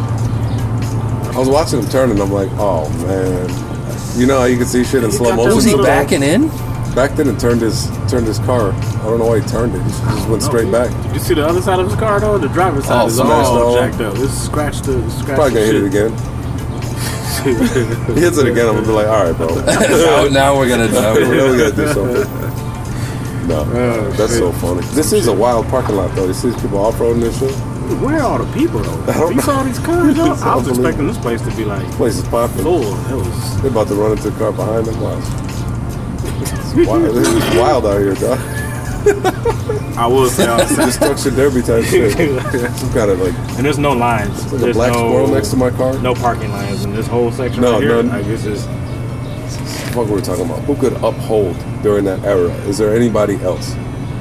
I was watching him turn and I'm like, oh man. You know how you can see shit in slow motion? Was he backing in? Backed in and turned his turned his car. I don't know why he turned it. He just went straight back. You see the other side of his car though? The driver's side Oh, is smashed all all. jacked up. It's scratched the scratched Probably gonna the hit it shit. again. He hits it again, I'm gonna be like, all right, bro. now, now we're gonna. Now we we're, we gotta do something. No, Oh, that's shit. so funny. This is a wild parking lot, though. You see these people off-roading this shit. Where are all the people though? I don't You saw these cars though? I was unbelievable. expecting this place to be like This place is popping. full. It was They're about to run into the car behind them. Watch. It's wild. It's wild out here, dog. I will say honestly. Destruction derby type shit. Some kind of like, And there's no lines. like a There's black no, squirrel next to my car. no parking lines in this whole section No, right here. none. Like it's just What were we talking about? Who could uphold during that era? Is there anybody else?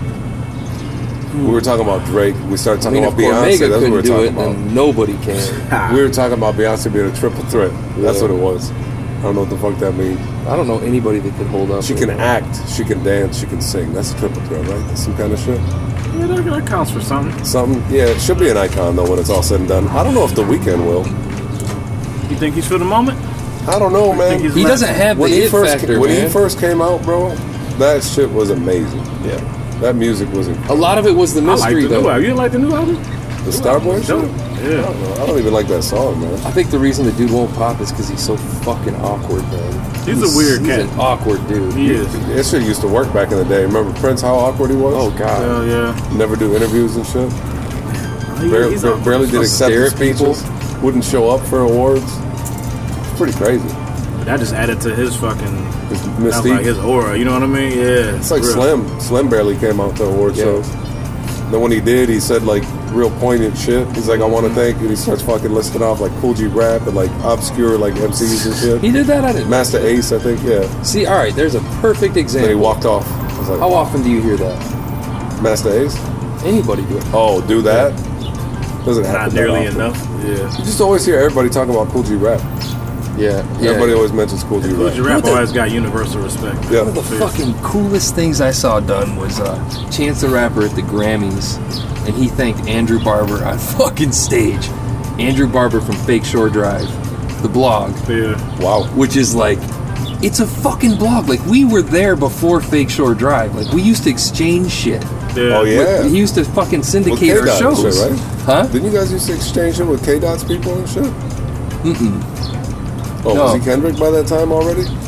We were talking about Drake. We started I talking mean, if about Beyonce. Cormega That's what we couldn't were do talking it, about. then nobody can. We were talking about Beyonce being a triple threat. That's Yeah. what it was. I don't know what the fuck that means. I don't know anybody that could hold up. She can act, she can dance, she can sing. That's a triple threat, right? That's some kind of shit. yeah, that, that counts for something. Something, yeah, it should be an icon though when it's all said and done. I don't know if The Weeknd will. You think he's for the moment? I don't know, think man. he's He doesn't have the When he it first factor, when man. he first came out, bro, that shit was amazing. Yeah. That music was A incredible. lot of it was the I like mystery, the new though. album. You didn't like the new album? The Starboy shit. Dope. I Yeah. don't know. I don't even like that song, man. I think the reason the dude won't pop is because he's so fucking awkward, man. He's a weird he's cat. an awkward dude. He is. That shit used to work back in the day. Remember Prince? How awkward he was. Oh god. Hell yeah. Never do interviews and shit. He- Barely, he's bar- awkward. barely did Stare acceptance at people. speeches. Wouldn't show up for awards. It's pretty crazy. That just added to his fucking His that's mystique. like his aura. You know what I mean? Yeah. It's like real. Slim. Slim barely came out to award Yeah. shows. Then when he did, he said like real poignant shit. He's like, I want to thank you. And he starts fucking listing off like Cool G Rap and like obscure like M Cs and shit. He did that? I didn't. Master Ace, I think, yeah. See, all right, there's a perfect Then example. he walked off. I was like, How often do you hear that? Master Ace? Anybody do it? Oh, do that? Doesn't happen Not that nearly often. enough. Yeah. You just always hear everybody talking about Cool G Rap. Yeah. yeah. Everybody always mentions Cool G Cool Rap. G Rap the- always got universal respect. Yeah. One of the fucking coolest things I saw done was uh, Chance the Rapper at the Grammys, and he thanked Andrew Barber on fucking stage. Andrew Barber from Fake Shore Drive, the blog, Yeah. Wow. which is like, it's a fucking blog. Like, we were there before Fake Shore Drive. Like, we used to exchange shit. Yeah. Oh, yeah. He used to fucking syndicate our K-Dot and shows. shit, right? Huh? Didn't you guys used to exchange it with K-Dot's people and shit? Mm-mm. Oh, No. was he Kendrick by that time already?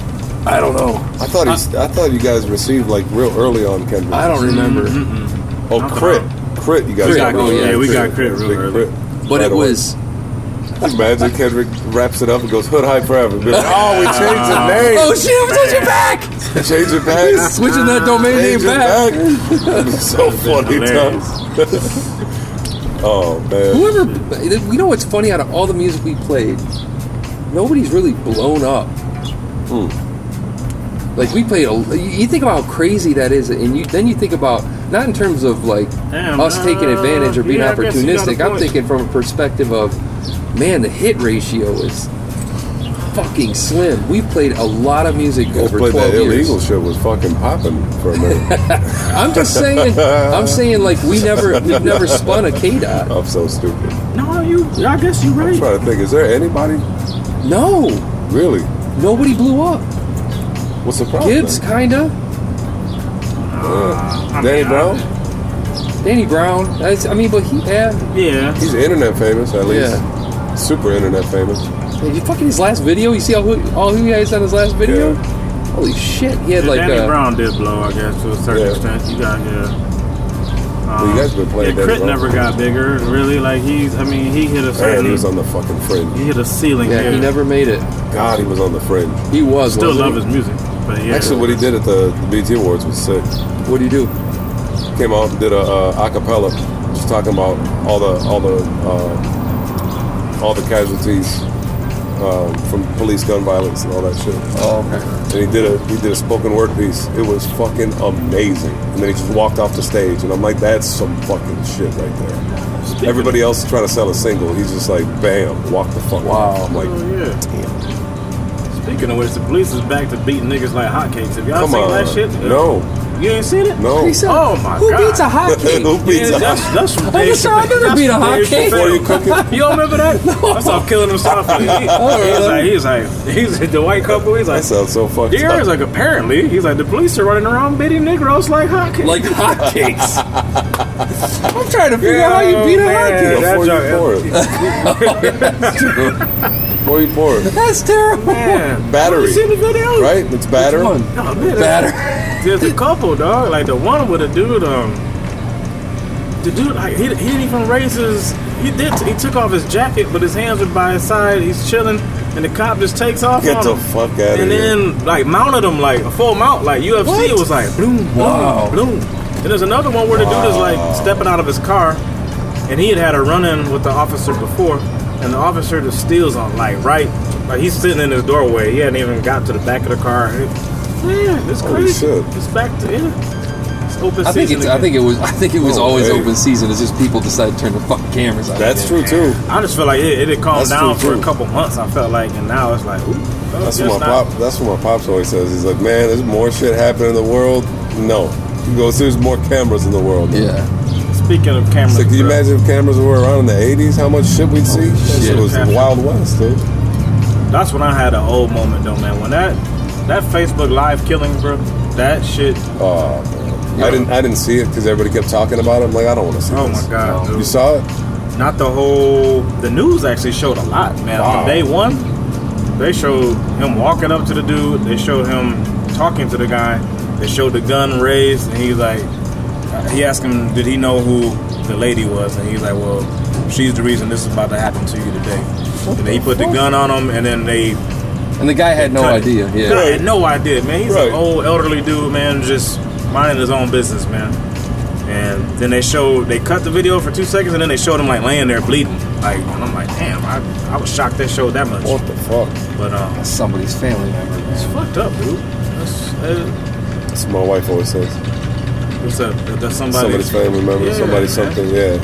I don't know. I thought he's. I thought you guys received like real early on Kendrick. I don't remember. Oh, Crit, Crit. You guys Crit, got oh, real yeah, early. we got Crit real Big early. Crit. But Right it away. was. Imagine Kendrick wraps it up and goes Hood Hype forever. Be like, oh, we changed the name. Oh shit! I'm switching back. Change it back. Switching that domain name Change it back. back. It's so funny, hilarious. Tom. Oh man. Whoever, you know what's funny? Out of all the music we played, nobody's really blown up. Hmm. Like we played, a, you think about how crazy that is, and you then you think about not in terms of like Damn, us uh, taking advantage or being yeah, I guess you got a opportunistic. I'm point. thinking from a perspective of, man, the hit ratio is fucking slim. We played a lot of music You guys over played twelve that years. illegal shit was fucking popping for a minute. I'm just saying. I'm saying like we never we've never spun a K dot. I'm so stupid. No, you. I guess you I'm right. trying to think. Is there anybody No, really? nobody blew up. What's the problem? Gibbs kinda. Uh, Danny Brown. Danny Brown. That's, I mean, but he yeah. Yeah. He's internet famous at least. Yeah. Super internet famous. Hey, you fucking his last video. You see all who all who he has on his last video? Yeah. Holy shit! He had Yeah, like Danny uh, Brown did blow, I guess, to a certain Yeah. extent. You got yeah. Well, you guys been playing Yeah, Danny Crit Brown. never got bigger, really. Like he's, I mean, he hit a Man, certain. he was on the fucking fringe. he hit a ceiling. yeah. here. He never made it. God, he was on the fringe. He was. Still wasn't love he? his music, but yeah. Actually, what he did at the, the B E T Awards was sick. What do you do? Came out and did a uh, acapella, just talking about all the all the uh, all the casualties um, from police gun violence and all that shit. Oh, okay. And he did a he did a spoken word piece. It was fucking amazing. And then he just walked off the stage, and I'm like, that's some fucking shit right there. Speaking Everybody else is trying to sell a single. He's just like, bam, walk the fuck Wow. off. I'm like, Oh, yeah. damn. Speaking of which, the police is back to beating niggas like hotcakes. Have y'all Come seen on. that shit? No. You ain't seen it? No. He said, Oh my who god. beats a hot cake? Who beats Yeah, a that's, that's from I Dave just saw I Chappelle. never That's beat a from hot Dave cake. Before you Chappelle. cook it? You don't remember that? I saw Killing Himself. He, he, really? he's like, he's like, he's the white couple. He's like, That sounds so fucked yeah, he's up. like, apparently, he's like, the police are running around beating Negroes like hotcakes. Like hotcakes. I'm trying to figure out how you beat a man. hot cake. that Before you joke- pour it. Before you pour it. That's terrible. Man, Battery. you seen the video? Right? It's batter. One. Oh, man, Batter. There's a couple, dog. Like the one with a dude, um, the dude, like he, he didn't even raise his. He did. He took off his jacket, but his hands were by his side. He's chilling, and the cop just takes off Get on the him, fuck out of and here. then like mounted him like a full mount, like U F C. What? It was like boom, boom, Wow. boom. And there's another one where the dude is like stepping out of his car, and he had had a run-in with the officer before, and the officer just steals on like right, like he's sitting in his doorway. He hadn't even got to the back of the car. Yeah, it's Holy crazy. shit. It's back to yeah. It's open I think season it's. I again. think it was. I think it was Oh, always hey. open season. It's just people decided to turn the fucking cameras on. That's again. true, too. I just feel like it, it had calmed That's down true, for too. a couple months. I felt like, and now it's like, ooh, oh, That's guess what my not. pop. That's what my pops always says. He's like, man, there's more shit happening in the world. No, he goes, there's more cameras in the world. Yeah. Speaking of cameras, So can you bro, imagine if cameras were around in the eighties? How much shit we'd see? That shit shit. was the Wild West, dude. that's when I had an old moment, though, man. When that that Facebook Live killing, bro, that shit. Oh man, I didn't. I didn't see it because everybody kept talking about it. I'm like, I don't want to see Oh this. my god, You dude. saw it? Not the whole. The news actually showed a lot, man. Wow. On day one, they showed him walking up to the dude. They showed him talking to the guy. They showed the gun raised, and he's like, he asked him, did he know who the lady was? And he's like, well, she's the reason this is about to happen to you today. And then he put the gun on him, and then they And the guy had no cut it. idea. Yeah. I had no idea, man. He's Right. an old elderly dude, man, just minding his own business, man. And then they showed, they cut the video for two seconds, and then they showed him like laying there bleeding. Like, and I'm like, damn, I, I was shocked they showed that much. What the fuck? But um, That's somebody's family member. it's Man. fucked up, dude. That's, uh, That's what my wife always says. what's up? That's somebody. Somebody's family member. Yeah, somebody man. something. Yeah.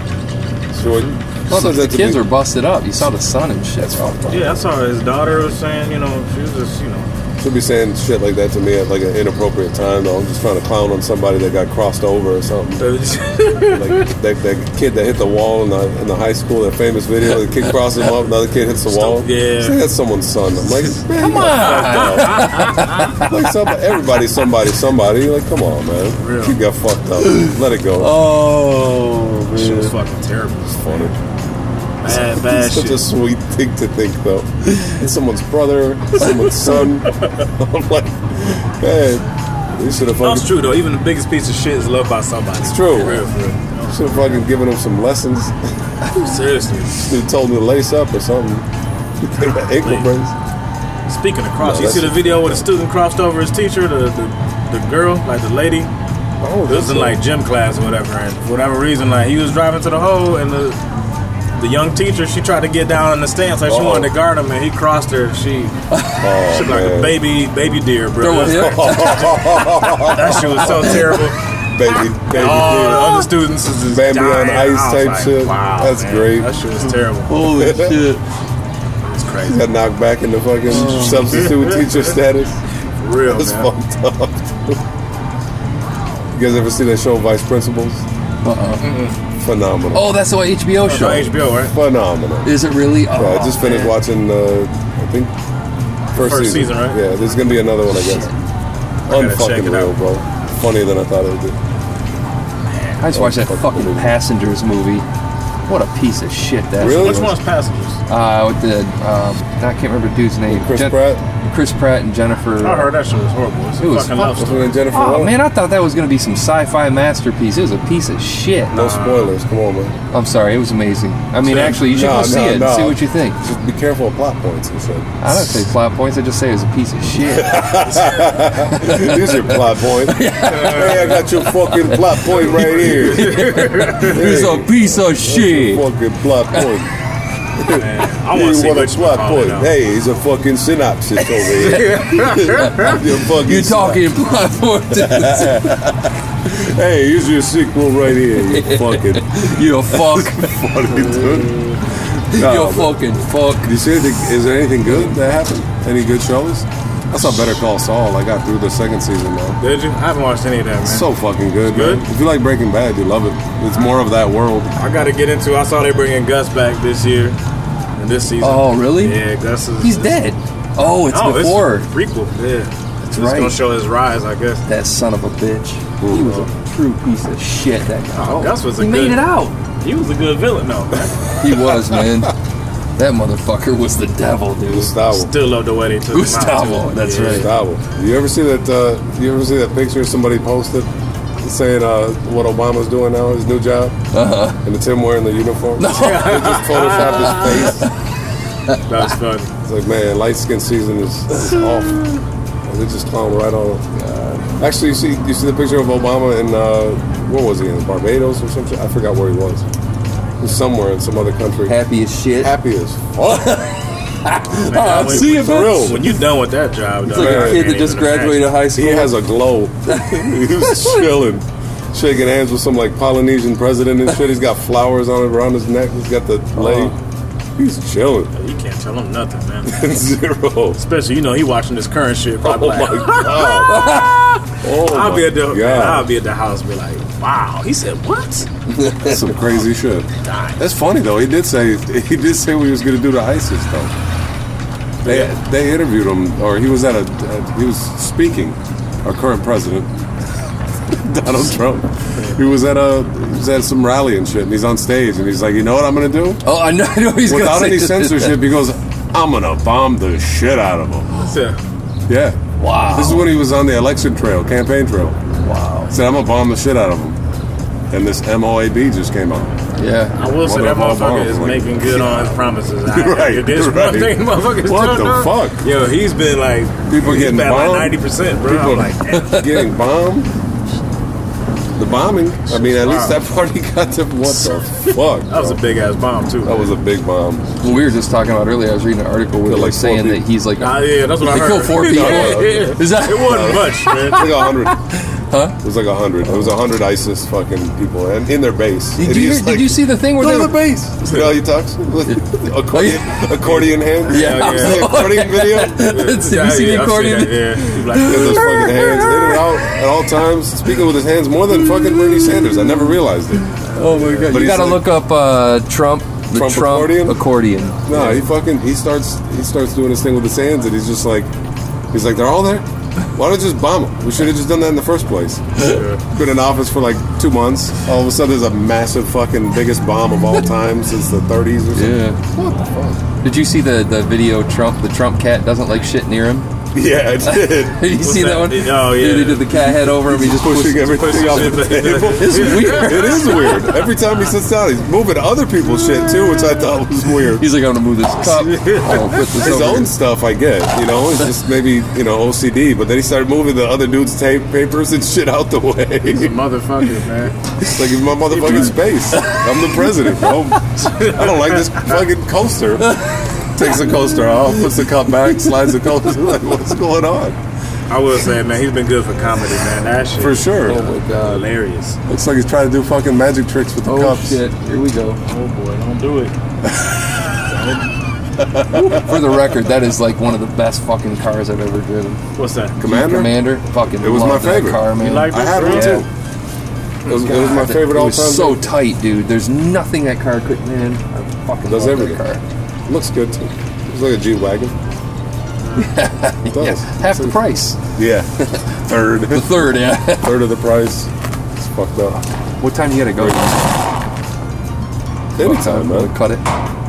So it, Well, says the that to kids be- were busted up. You saw the son and shit. That's fucked up. Yeah, I saw his daughter was saying, you know, she was just, you know. Should be saying shit like that to me at like an inappropriate time. Though I'm just trying to clown on somebody that got crossed over or something. Like that, that kid that hit the wall in the, in the high school, that famous video, the kid crosses him up, another kid hits the wall. Yeah. Say that's someone's son. I'm like, man, come on. Like somebody, everybody's somebody, somebody. Like, come on, man. Real. Kid got fucked up. Let it go. Oh She was man. fucking terrible. It's funny. Bad, bad Such shit. a sweet thing to think, though. It's someone's brother, someone's son. I'm like, man, you should have That's fucking. true though. Even the biggest piece of shit is loved by somebody. It's true. For real, for real. Should have fucking given him some lessons. Seriously. Should have told him to lace up or something. Take that ankle brace. Speaking of cross, No, you see that's- the video where the student crossed over his teacher, the the, the girl, like the lady. Oh, It was in like gym class or whatever, and for whatever reason, like he was driving to the hole, and the the young teacher, she tried to get down in the stance, like she Uh-oh. wanted to guard him, and he crossed her. She, Oh, she like a man. baby baby deer, bro. Throw a hip. That shit was so terrible. Baby, baby, All the deer. other students is just Bambi on dying. ice I was type like, shit. Wow, That's man. great. That shit was terrible. Holy shit. It's crazy. Got knocked back into fucking substitute teacher status. For real, That's man. fucked up. You guys ever see that show, Vice Principals? Uh-uh. Phenomenal. Oh, that's the H B O It's show. on H B O, right? Phenomenal. Is it really? Oh, Yeah, I just finished man. watching, uh, I think, first, First season. season, right? Yeah, there's going to be another one, I guess. gotta check Unfucking it real, out. bro. Funnier than I thought it would be. I just watched that Fucking fucking movie. Passengers movie. What a piece of shit that Really? was. Which one's Passengers? Uh, with the um, I can't remember the dude's name. Chris Pratt? Chris Pratt and Jennifer. I heard that shit was horrible. It's a It was fucking love fucking- story. Wasn't it Jennifer Oh Lawrence? man, I thought that was gonna be some sci-fi masterpiece. It was a piece of shit. No spoilers. Come on, man. I'm sorry, it was amazing. I mean, So- actually, you should No, go see no, it and no. see what you think. Just be careful of plot points and shit. I don't say plot points. I just say it was a piece of shit. Here's your plot point. Hey, I got your fucking plot point right here. It's a piece of shit. Fucking plot point. I want to see want which a plot one point. now. Hey, he's a fucking synopsis over here. You're fucking You're talking plot points. synopsis. Hey, here's your sequel right here. You fucking You fuck. funny dude. Nah, You but- fucking fuck. You see anything? Is there anything good that happened? Any good shows? I saw Better Call Saul. I got through the second season now. Did you? I haven't watched any of that, man. So fucking good, Good? man. If you like Breaking Bad, you love it. It's more of that world. I got to get into. I saw they bringing Gus back this year and this season. Oh, really? Yeah, Gus is. He's is- dead. Oh, it's Oh, before. it's a prequel. Yeah, it's right. gonna show his rise, I guess. That son of a bitch. He was a true piece of shit. That guy. Oh, Gus was a he good. made it out. He was a good villain, though. Man. He was, man. That motherfucker was the devil, dude. Gustavo. Still love the way they took him out, Gustavo, too. that's Yeah. right. Gustavo. You ever see that? Uh, you ever see that picture somebody posted saying uh, what Obama's doing now, his new job, Uh-huh. and it's him wearing the uniform? They just photoshopped his face. That's funny. It's like, man, light skin season is, is off. They just clown right on. Actually, you see, you see the picture of Obama in uh, where was he in Barbados or some shit? I forgot where he was. He's somewhere in some other country. Happy as shit. Happy as fuck. Ah, when, see you, For bitch. real. when you're done with that job, It's dog, like I a kid can't that just even imagine. graduated high school. He has a glow. He was chilling, shaking hands with some like Polynesian president and shit. He's got flowers on it around his neck. He's got the leg. He's chilling. You can't tell him nothing, man. Zero. Especially, you know, he watching this current shit. Oh Probably my like, god. Oh I'll my be at the god. man, I'll be at the house, and be like, wow. He said what? That's some crazy shit. Dying. That's funny though. He did say he did say what he was going to do to ISIS though. They they interviewed him, or he was at a uh, he was speaking. Our current president, Donald Trump. He was at a he was at some rally and shit, and he's on stage, and he's like, you know what I'm going to do? Oh, I know, I know he's Without gonna any say this. censorship, he goes, I'm going to bomb the shit out of them. Yeah. Yeah. Wow. This is when he was on the election trail, campaign trail. Wow. He said, I'm going to bomb the shit out of them. And this M O A B just came out. Yeah. I will say Mother that of all motherfucker bombs, is like- making good on his promises. I, Right, There's right. one thing motherfuckers What don't the know. fuck? Yo, he's been like People he's getting been like bombed? ninety percent, bro. People I'm like, damn. getting bombed. The bombing. I mean, at least Wow. that party got to what the fuck? That was a bro? big ass bomb too. That was a big bomb. Well, we were just talking about earlier. I was reading an article where Killed they were like four saying that people. he's like, Ah, yeah, that's what I They heard. killed four people? Yeah, yeah. Is that- It wasn't much, man. It was like a hundred. huh? It was like a hundred. It was a hundred ISIS fucking people, and in their base. Did And you, he's did like, you see the thing where Go they to were, the base. You know how he talks? accordion, accordion hands. Yeah, yeah. See the accordion video. Have you seen Yeah, the I've seen accordion? that, Yeah, He's like, He has those fucking hands in and out at all times, speaking with his hands more than fucking Bernie Sanders. I never realized it. Oh my god! But You he's gotta like- look up uh, Trump, the Trump Trump, accordion? accordion. No, he fucking he starts he starts doing his thing with his hands, and he's just like he's like they're all there. Why don't you just bomb them? We should have just done that in the first place. Been in office for like two months. All of a sudden, there's a massive fucking biggest bomb of all time since the thirties or something. Yeah. What the fuck? Did you see the, the video Trump, the Trump cat doesn't like shit near him? Yeah, I did. Did you What's see that, that? one? Oh, yeah. Dude, he did the cat head over him. He just Pushing pushed everything off the table. It's weird. It is weird. Every time he sits down, he's moving other people's shit too, which I thought was weird. He's like, I'm gonna move this cup. Oh, put this His over own here. stuff, I get. You know, it's just maybe, you know, O C D. But then he started moving the other dude's tape papers and shit out the way. He's a motherfucker, man. It's like, in my motherfucking space. I'm the president, bro. I don't like this fucking coaster. Takes the coaster off, puts the cup back, slides the coaster. Like, what's going on? I will say, man, he's been good for comedy, man. That shit For sure. Oh my god. hilarious. Looks like he's trying to do fucking magic tricks with the Oh cups. shit. Here we go. Oh boy, don't do it. For the record, that is like one of the best fucking cars I've ever driven. What's that? Commander? Commander. Fucking It was love my that favorite. car, man. You liked I had one Yeah. too. It was, it was my favorite It all was time. so tight, dude. There's nothing that car could, man. I fucking Does love everything. that car. Looks good too. It's like a G wagon. It does. Yeah, half the price. Yeah. Third. The third, yeah. Third of the price. It's fucked up. What time you gotta go? Anytime, We'll man. cut it.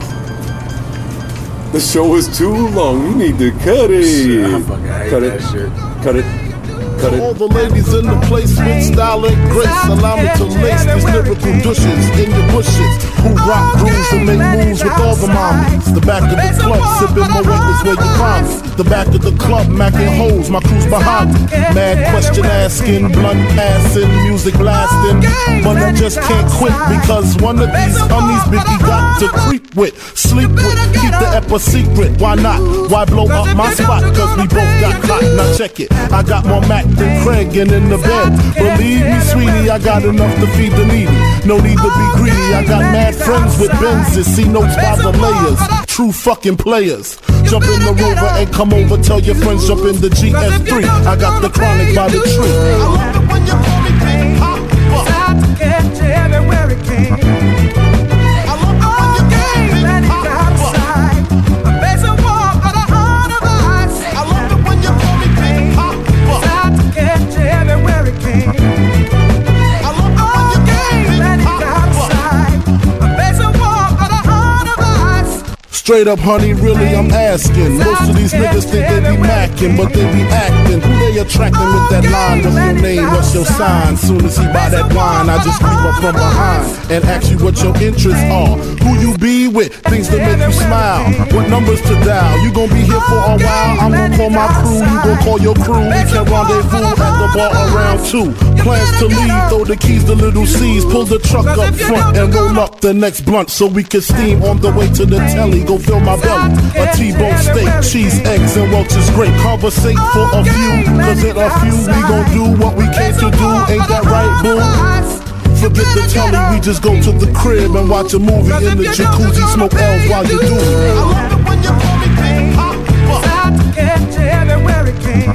The show is too long. You need to cut I it. fucking hate Cut that it. shit. Cut it. Cut All it. the ladies in the place with style and grace. Allow me to lace these lyrical douches in the bushes. Who rock grooves and make moves with all the mommies. The back of the club, sipping my wet is where you find me. The back of the club, macking hoes, my crew's behind me. Mad question asking, blunt passing, music blasting. But I just can't quit because one of these honeys Biggie got to creep with, sleep with, keep the ep a secret. Why not? Why blow up my spot? Cause we both got hot. Now check it. I got more Mac than Craig and in the bed. Believe me, sweetie, I got enough to feed the needy. No need to be greedy. I got mad friends with Benzes. See notes by the layers. True fucking players. Jump in the Rover and come over. Tell your friends jump in the G S three. I got the chronic by the tree. I love it when you call me Big Papa. Out to get you everywhere it came. I love it when you call me Big Papa. A face of war, but a heart of ice. I love it when you call me Big Papa. Out to get you everywhere it came. I love it when you call me Big Papa. A face of war, but a heart of ice. Straight up, honey, really, I'm asking. Most of these niggas think they be macking, but they be acting. Who they attracting with that line? What's your name? What's your sign? Soon as he buy that wine, I just creep up from behind and ask you what your interests are. Who you be with? Things that make you smile. What numbers to dial? You gon' be here for a while. I'm gon' call my crew. You gon' call your crew. We can rendezvous at the bar around two. Plans to leave, throw the keys to little C's. Pull the truck up front and roll up the next blunt so we can steam on the way to the telly. Go fill my belly. A T-bone steak, cheese, eggs, and Welch's grape. Conversate for a few, cause in a few we gon' do what we came to do. Ain't that right, boo? Forget the telly, we just go to the crib and watch a movie in the jacuzzi, smoke L's while you do it. I love it when you call me Big Papa. Out to get you everywhere it came.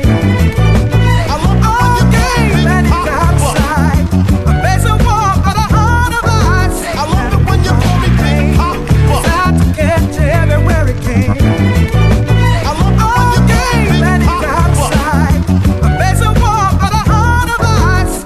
I love it when you call me Big Papa. A face of war, but a heart of ice. I love it when you call me Big Papa. Out to get you everywhere it came. I love it when you call me Big Papa. A face of war, but a heart of ice.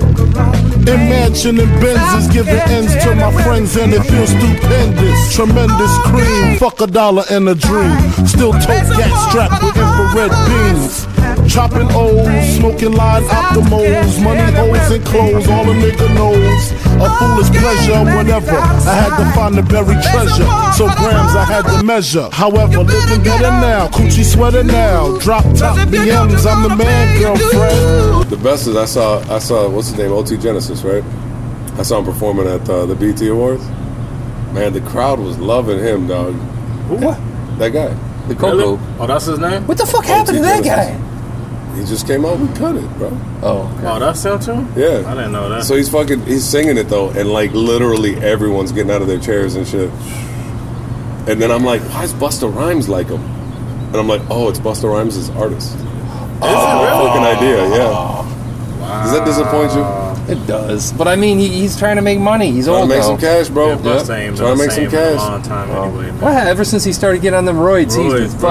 Imagine Benzes giving ends to my friends and it feels stupendous. Tremendous cream, fuck a dollar and a dream. Still tote gas strapped with infrared beams. Chopping O's, smoking line optimals. Money, hoes, and clothes, all a nigga knows. A foolish pleasure, whatever. I had to find the buried treasure. So grams I had to measure. However, living better now, coochie sweater now. Drop top B Ms, I'm the man, girlfriend. The best is I saw I saw what's his name, O T Genesis, right? I saw him performing at uh, the B E T Awards. Man, the crowd was loving him, dog. What? That guy. The Coco. Oh, that's his name? What the fuck happened to that Genesis. guy? He just came out and cut it, bro. Oh, okay. Oh, that's him too? Yeah. I didn't know that. So he's fucking he's singing it though, and like literally everyone's getting out of their chairs and shit. And then I'm like, why is Busta Rhymes like him? And I'm like, oh, it's Busta Rhymes' artist. Oh, fucking idea, yeah. Wow. Does that disappoint you? It does. But I mean, he, he's trying to make money. He's Trying old to make now. some cash, bro. Yeah, Busta ain't Trying to been make some the same in a cash. long time anyway, man. Well, ever since he started getting on the roids, he's Roids, been bro. fucked.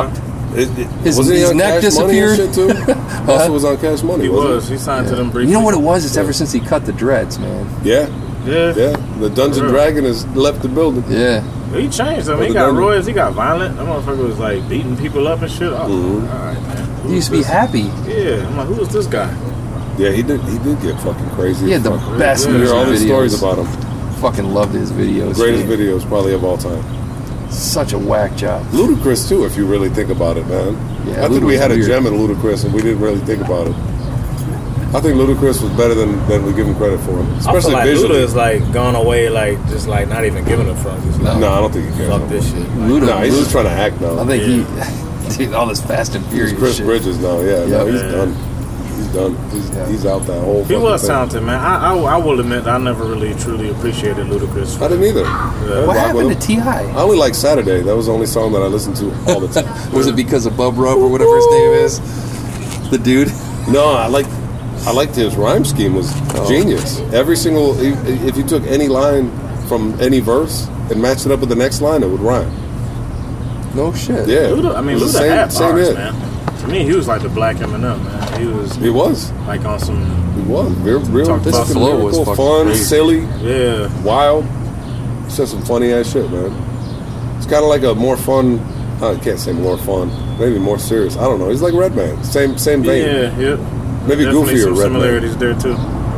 It, it, His- wasn't he his on neck Cash Money and disappeared. shit too? Also was on Cash Money. He wasn't was. He signed to them briefly. You know what it was? It's ever since he cut the dreads, man. Yeah, Yeah. yeah. The Dungeon Real. Dragon has left the building. Yeah. He changed. I Or mean, he the got gun. roids. He got violent. That motherfucker was like beating people up and shit. Oh, Mhm. all right, man. Who He is used to be this? happy. Yeah. I'm like, who is this guy? Yeah, he did. He did get fucking crazy. He had the Fuck. best You hear music all these videos. stories about him. Fucking loved his videos. Greatest dude. videos probably of all time. Such a whack job. Ludacris too, if you really think about it, man. Yeah, I think we Luda's had a weird. gem in Ludacris, and we didn't really think about it. I think Ludacris was better than, than we give him credit for, I feel especially like visually. Luda is like gone away, like just like not even giving a fuck. It's like, No, I don't think he cares. fuck no this more. shit. Like, Luda, No, he's Luda- just trying to act now. I think he, dude, all this Fast and He's Furious Chris shit. Bridges now. Yeah, Yeah. no, he's Yeah. done. He's done. He's, Yeah. he's out that whole. He fucking was thing. talented, man. I, I I will admit I never really truly appreciated Ludacris. I didn't either. I What rock happened with to him. T I? I only like Saturday. That was the only song that I listened to all the time. Was it because of Bub Rub or whatever his name is? The dude? No, I like. I liked his rhyme scheme was Oh. genius. Every single, if you took any line from any verse and matched it up with the next line, it would rhyme. No shit. Yeah, Luda, I mean, It was Luda the same- had same bars, hit. man. To me, he was like the Black Eminem, man. He was He was. like on some, He was. Real, real Talk This about fucking flow was lyrical, fucking fun, crazy. silly, yeah. wild. Said some funny ass shit, man. It's kind of like a more fun. I can't say more fun. Maybe more serious. I don't know. He's like Redman. Same same vein. Yeah, yeah. Maybe Definitely goofier some Redman. similarities there too.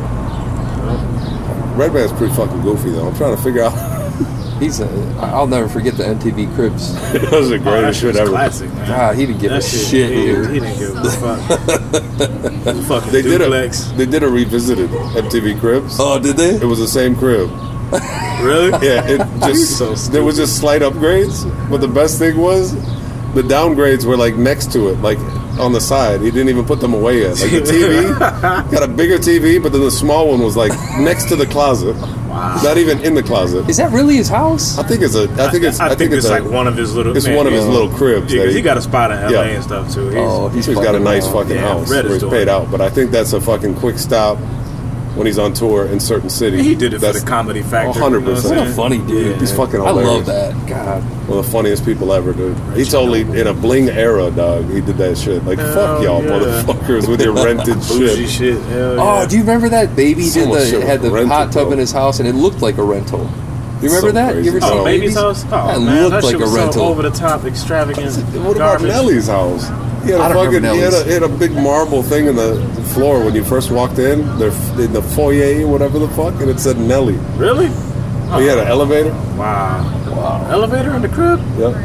Redman's pretty fucking goofy though. I'm trying to figure out. He's a, I'll never forget the M T V Cribs. That was the Oh, that greatest shit shit was ever. classic, man. God, he didn't give That a shit, shit, he, dude. he didn't give a fuck. Fucking They did duplex. a they did a revisited M T V Cribs. Oh, did they? It was the same crib. Really? Yeah, it just So there was just slight upgrades, but the best thing was the downgrades were like next to it, like on the side. He didn't even put them away yet. Like the T V got a bigger T V, but then the small one was like next to the closet. Wow. Not even in the closet. Is that really his house? I think it's a. I think it's. I, think, it's a, like one of his little. It's man, one of he- his little cribs. Yeah, that 'cause he got a spot in L A Yeah. and stuff too. He's, Oh, he's, He's got a fucking nice wild. fucking Yeah, house Red where is he's doing paid it. out, but I think that's a fucking quick stop when he's on tour in certain cities. he did it for That's the comedy factor. one hundred you know what I'm percent. What a saying? funny dude. Yeah. He's fucking I hilarious. love that. God. One of the funniest people ever, dude. He totally, in a bling era, dog, he did that shit. Like, Hell fuck y'all, yeah. motherfuckers, with your rented Bougie shit. shit. Hell Oh, yeah. do you remember that baby So did much the shit had the was rented, hot tub bro. in his house and it looked like a rental? You remember So that? crazy. You ever Oh, seen Oh, Babies? baby's house? Oh, That man, looked that like shit a was rental. so over the top, extravagant. What about garbage. Nelly's house? He had a I don't fucking, remember he had a, Nelly's. he had a big marble thing in the floor when you first walked in, there in the foyer, whatever the fuck, and it said Nelly. Really? He had an elevator. Wow. Wow. Elevator in the crib? Yep,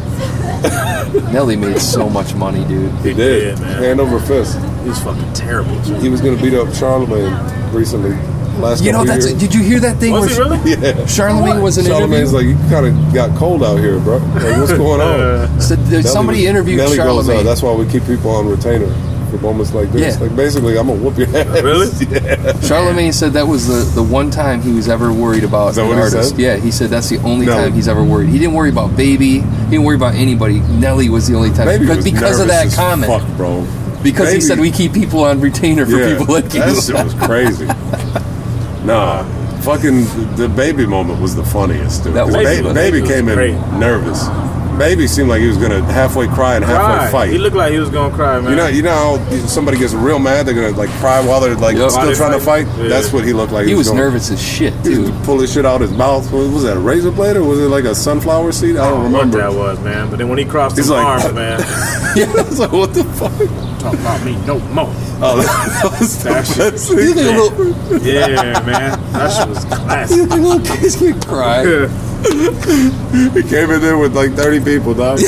Nelly made so much money, dude. he did. did, man. Hand over fist. He's fucking terrible. Too. He was gonna beat up Charlemagne recently. Last You know, couple that's. years. Did you hear that thing? Was he where really? Yeah. Charlemagne was in an Charlemagne's interview. like, you kind of got cold out here, bro. Like, what's going on? Uh, So there's Nelly somebody was- interviewed Nelly goes, Charlemagne. uh, that's why we keep people on retainer for moments like this. Yeah. Like, basically, I'm gonna whoop your ass. Really? Yeah. Charlemagne said that was the, the one time he was ever worried about that an what he artist. said? Yeah, he said that's the only Nelly. time he's ever worried. He didn't worry about Baby. He didn't worry about anybody. Nelly was the only time. Baby because was because of nervous that as comment. fuck, bro. Because he Baby- said we keep people on retainer for Yeah, people like you. that shit was crazy. Nah, fucking the Baby moment was the funniest, dude. That 'Cause was- Ba- was- Baby was came in great. nervous. Baby seemed like he was gonna halfway cry and halfway cry. fight. He looked like he was gonna cry, man. You know, you know how somebody gets real mad, they're gonna like cry while they're like Yep. still While they trying to fight? fight. Yeah. That's what he looked like. He was going- nervous as shit He too. was pull his shit out his mouth. What was that? A razor blade or was it like a sunflower seed? I I don't don't know what remember. that was, man. But then when he crossed He's his like- arms, man, Yeah, I was like, what the fuck? talk about me no more. Oh, that was the That shit- best You thing. think a little, Yeah, man, that shit was you classic. think little kids can cry? He came in there with like thirty people, dog.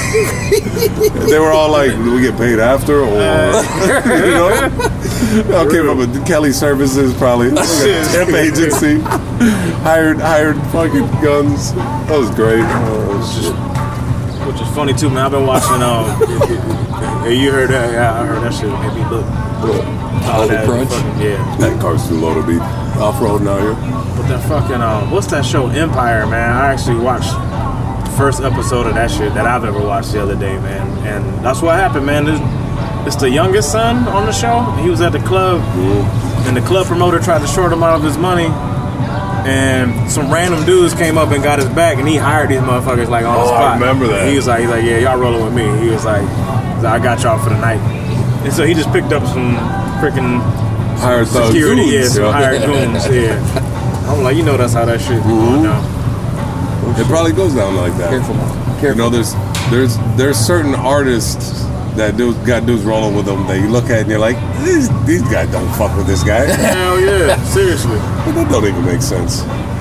They were all like, "Do we get paid after?" Or you know, I came up with Kelly Services, probably like a temp agency, hired hired fucking guns. That was great. Oh, shit. Which is funny too, man. I've been watching. Um, hey, you heard that? Yeah, I heard that shit. Made me look. Oh, the that crunch? fucking- yeah. That car's too low to be off-roading out here. But that fucking um, what's that show? Empire, man. I actually watched the first episode of that shit that I've ever watched the other day, man. And that's what happened, man. This, it's the youngest son on the show. He was at the club, and the club promoter tried to short him out of his money. And some random dudes came up and got his back, and he hired these motherfuckers like on the Oh, spot. I remember that. He was like, he's like, yeah, y'all rolling with me. He was like, he's like, I got y'all for the night. And so he just picked up some freaking Hired thug security, yeah, goons, some yeah. hired goons, yeah. I'm like, you know, that's how that shit going down. It probably goes down like that. Careful, careful. You know, there's there's there's certain artists that dudes got dudes rolling with them that you look at and you're like, these these guys don't fuck with this guy. Hell yeah, seriously. But that don't even make sense.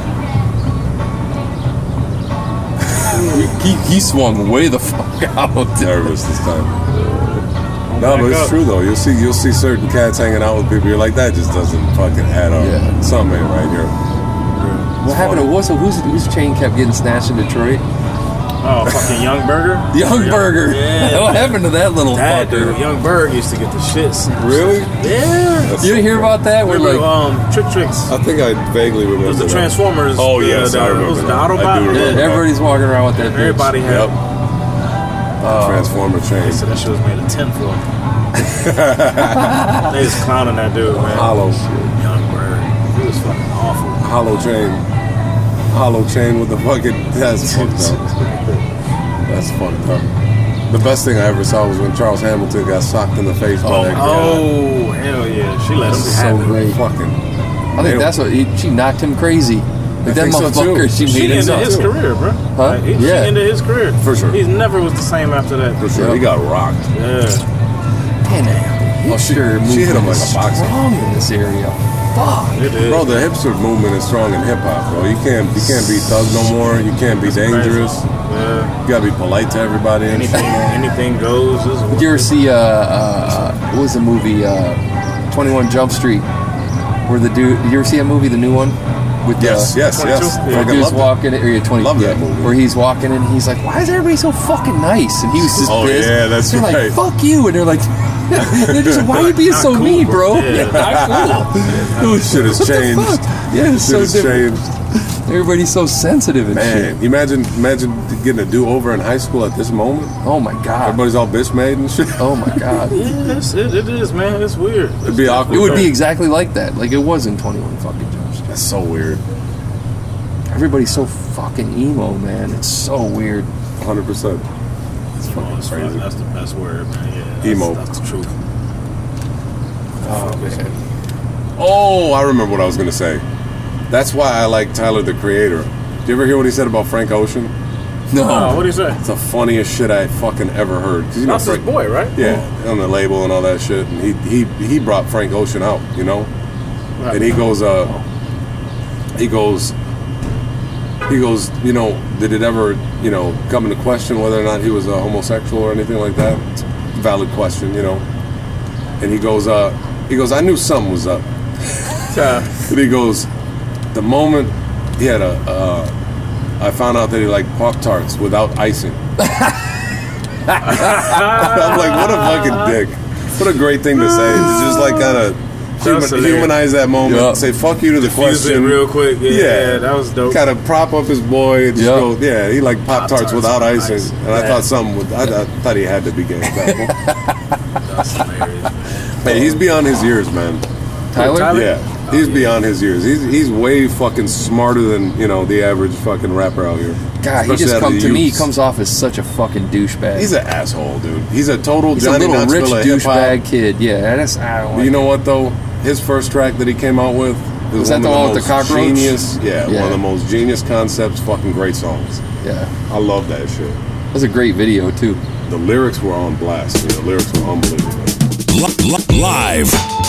he, he swung way the fuck out. Nervous this time. No, but back it's up. true though. You'll see you'll see certain cats hanging out with people. You're like, that just doesn't fucking add up. Yeah. Something ain't right here. What happened to what's whose whose chain kept getting snatched in Detroit? Oh, fucking Young Burger? Young Burger. Yeah. What happened to that little That fucker? dude, Young Burger used to get the shit snatched. Really? Yeah. That's You didn't hear about that? Where Remember, like um, Trick Tricks. I think I vaguely remember. It was the that. Transformers. Oh, the, yes, the, I remember It was the that. I Autobot. do remember Yeah. everybody's walking around with that. bitch. Everybody had. Yep. Transformer chain. So that shit was made of tin foil. They was clowning that dude, man. Hollow. Young Burger. He was fucking awful. Hollow chain. Hollow chain with the fucking. That's fucked up. That's fucked up. The best thing I ever saw was when Charles Hamilton got socked in the face by that girl. Oh, hell yeah. She let him That's have so it. great. Fucking. I think that's what he, she knocked him crazy. Like that think so, motherfucker, too. she She made him ended his so. career, bro. Huh? Like, he, Yeah. She ended his career. For sure. He never was the same after that. For sure. He got rocked. Yeah. Man, the Oh, she- hipster she hit him movement like a is boxer. strong in this area. Fuck. It is. Bro, the hipster movement is strong in hip hop, bro. You can't you can't be thug no more. You can't be dangerous. Yeah. You gotta be polite to everybody and Anything, shit. anything goes. Is Did you ever see uh, uh what was the movie uh twenty-one Jump Street? Where the dude, did you ever see that movie, the new one? With the, Yes, yes, yes. twenty-two? The Fucking dude's love that. walking, or yeah, twenty, Love yeah, that movie. where he's walking and he's like, "Why is everybody so fucking nice?" And he was just Oh, pissed. yeah, that's they're right. like, "Fuck you," and they're like, "They're just, why are you being Not so cool, mean, bro." bro?" Yeah. Not cool. Shit has What the changed. fuck? Yeah, it's Shit so has different. changed. Everybody's so sensitive and Man, shit. imagine imagine getting a do over in high school at this moment. Oh my god. Everybody's all bitch made and shit. Oh my god. Yeah, it's, it, it is, man. It's weird. It'd be awkward. It would be exactly like that. Like it was in twenty-one fucking Jump Street. That's so weird. Everybody's so fucking emo, man. It's so weird. one hundred percent. It's fucking crazy. That's the best word, man. Yeah, that's, Emo. That's the truth. Oh man. Oh, I remember what I was gonna say. That's why I like Tyler the Creator. Did you ever hear what he said about Frank Ocean? No. Oh, what do you say? It's the funniest shit I fucking ever heard. 'Cause, you know, That's his Frank- boy, right? Yeah, on the label and all that shit. And he he he brought Frank Ocean out, you know. Right. And he goes, uh, he goes, he goes, you know, did it ever, you know, come into question whether or not he was a homosexual or anything like that? It's a valid question, you know. And he goes, uh, he goes, I knew something was up. Uh, And he goes, the moment he had a, uh, I found out that he liked Pop-Tarts without icing. I'm like, what a fucking dick. What a great thing to say. To just like kind of That's human, hilarious. humanize that moment. Yeah. Say fuck you to the Fuse it question. real quick. Yeah, yeah, that was dope. Kind of prop up his boy and just Yeah. go, yeah, he liked Pop-Tarts Pop-Tarts without without icing. icing. And I Yeah. thought something would, I, I thought he had to be gay at that point. That's hilarious, man. Hey, he's beyond his years, man. Tyler? Tyler? Yeah, he's beyond his years. He's he's way fucking smarter than, you know, the average fucking rapper out here. God, he Especially just out of come the to me. He youths. comes off as such a fucking douchebag. He's an asshole, dude. He's a total He's Johnny a little rich Knoxville of hip-hop. douchebag kid. Yeah, that's I don't But like you know what though? His first track that he came out with was, Was that one the of one with the most cockroach? Genius, yeah, Yeah. one of the most genius concepts. Fucking great songs. Yeah, I love that shit. that was a great video too. The lyrics were on blast. You know, the lyrics were unbelievable. Live.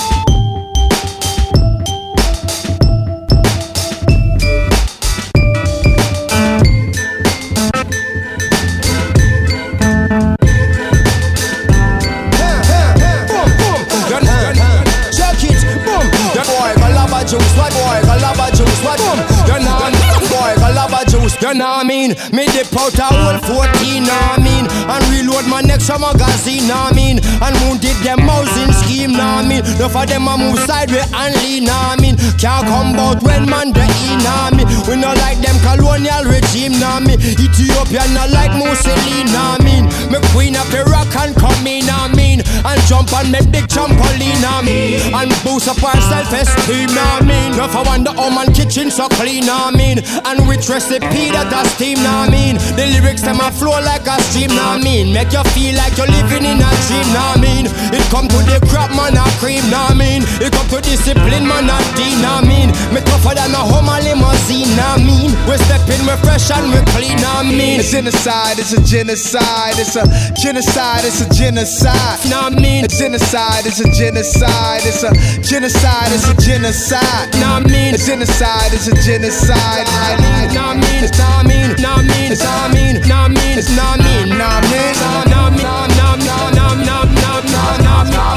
Check it, boom. Your boy got lava juice, what boy got lava juice, what boom. Your non boy got lava juice, you know what I mean? Me dip out a whole fourteen, know what I mean? And reload my next magazine, know what I mean? And wounded them housing scheme, know what I mean? Enough of them a move sideways and lean, know what I mean? Can't come out when man the E, know what I mean? We not like them colonial regime, know what I mean? Ethiopia not like Mussolini, know what I mean? Me queen up a rock and come in, know what I mean? And jump on me big trampoline, know nah mean, and boost up our self-esteem, nah mean. If I wonder how man kitchen so clean, nah mean, and which recipe that I steam, nah mean. The lyrics them a flow like a stream, nah mean. Make you feel like you're living in a dream, nah mean. It come to the crap man a cream, nah mean. It come to discipline man a D, nah mean. Me tougher than a Hummer limousine, nah mean. We step in, we fresh and we clean, nah mean. It's genocide, it's a genocide, it's a genocide, it's a genocide, nah mean. It's genocide, it's a genocide, it's a genocide, it's a genocide, nah mean. It's genocide, it's a genocide, nah mean. It's nah mean, nah mean, it's nah mean, nah mean, it's nah mean, nah mean, nah mean, nah nah nah nah nah nah nah nah nah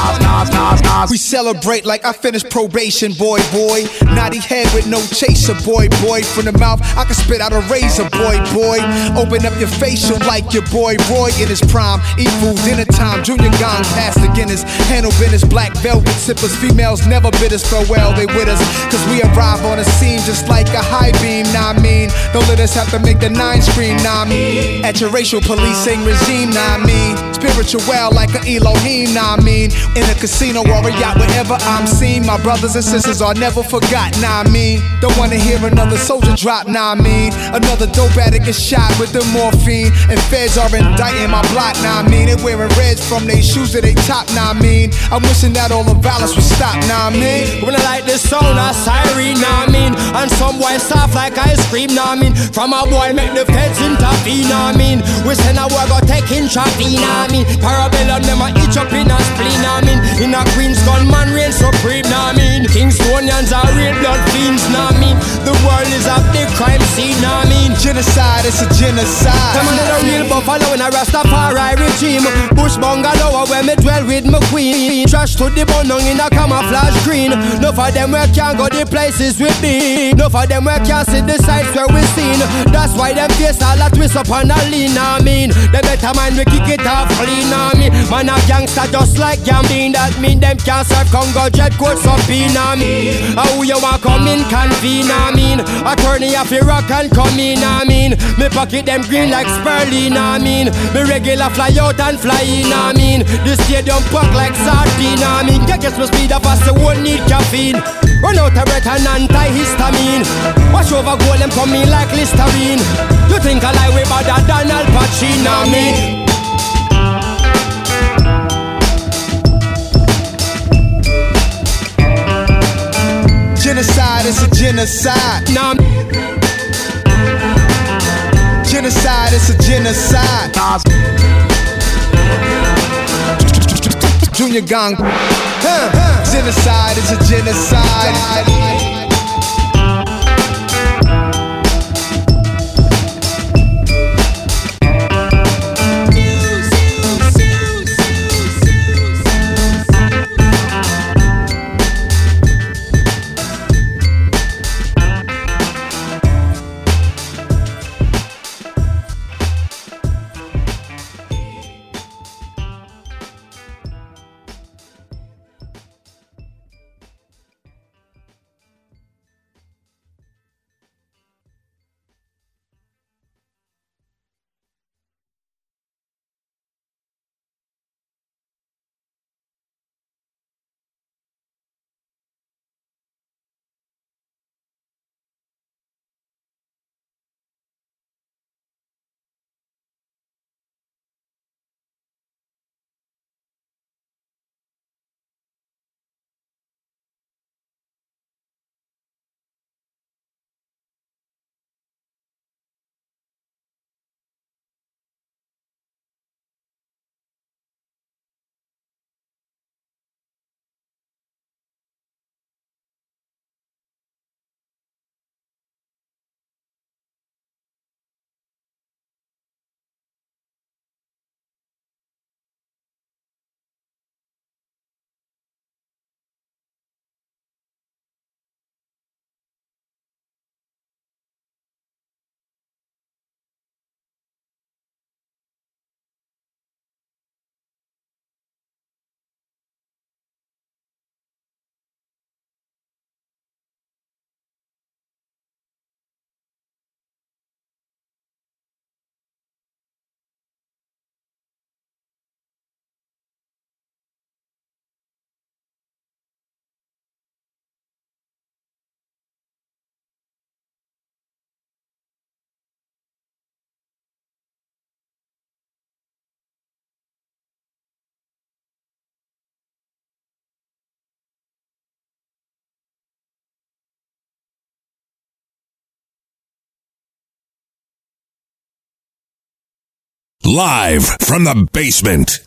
nah. We celebrate like I finished probation, boy, boy. Naughty head with no chaser, boy, boy. From the mouth, I can spit out a razor, boy, boy. Open up your facial like your boy, Roy in his prime. Eat food, dinner time, Junior Gong, past the Guinness. Handle business, black velvet sippers. Females never bid us farewell, they with us. Cause we arrive on the scene just like a high beam, nah mean. Don't let us have to make the nine scream, nah mean. At your racial policing regime, nah mean. Spiritual well like an Elohim, nah mean. In a casino or a yacht, wherever I'm seen. My brothers and sisters are never forgot, nah mean. Don't wanna hear another soldier drop, nah mean. Another dope addict is shot with the morphine. And feds are indicting my block, nah mean. They wearing reds from their shoes to their top, nah mean. I'm wishing that all the violence would stop, nah mean. When I like the sound of siren, nah mean. And some boy soft like ice cream, nah mean. From a boy make the feds intervene, nah mean. We send a work go take in traffic, nah mean. Parabellum them a itch up in a spleen, nah mean. In a Queen's gunman reign supreme, nah mean. Kingstonians are real blood fiends, nah mean. The world is a big crime scene, nah mean. Genocide, it's a genocide. Them a little real buffalo in a Rastafari regime. Bush bungalow where me dwell with my queen. Trash to the bone in a camouflage green. No for them where can't go the places we be. No for them where can't see the sights where we seen. That's why them face all a twist up and a lean, nah mean. They better mind we kick it off clean, nah mean. Man a gangster just like Gambin. That mean them can't serve Congo jet coats up in, nah mean. How you want come in convene, nah mean. Attorney of Iraq and come in, nah mean. Me pocket them green like Spurley, nah mean. Me regular fly out and fly in, nah mean. The stadium pack like sardine, nah mean. Get us my speed up as the world need caffeine. Run out of breath and antihistamine. Wash over gold them come in like Listerine. You think I lie way better than Al Pacino, nah mean. Genocide, it's a genocide. Nah. Genocide, it's a genocide. Junior Gong. Huh. Genocide, it's a genocide. Live from the basement.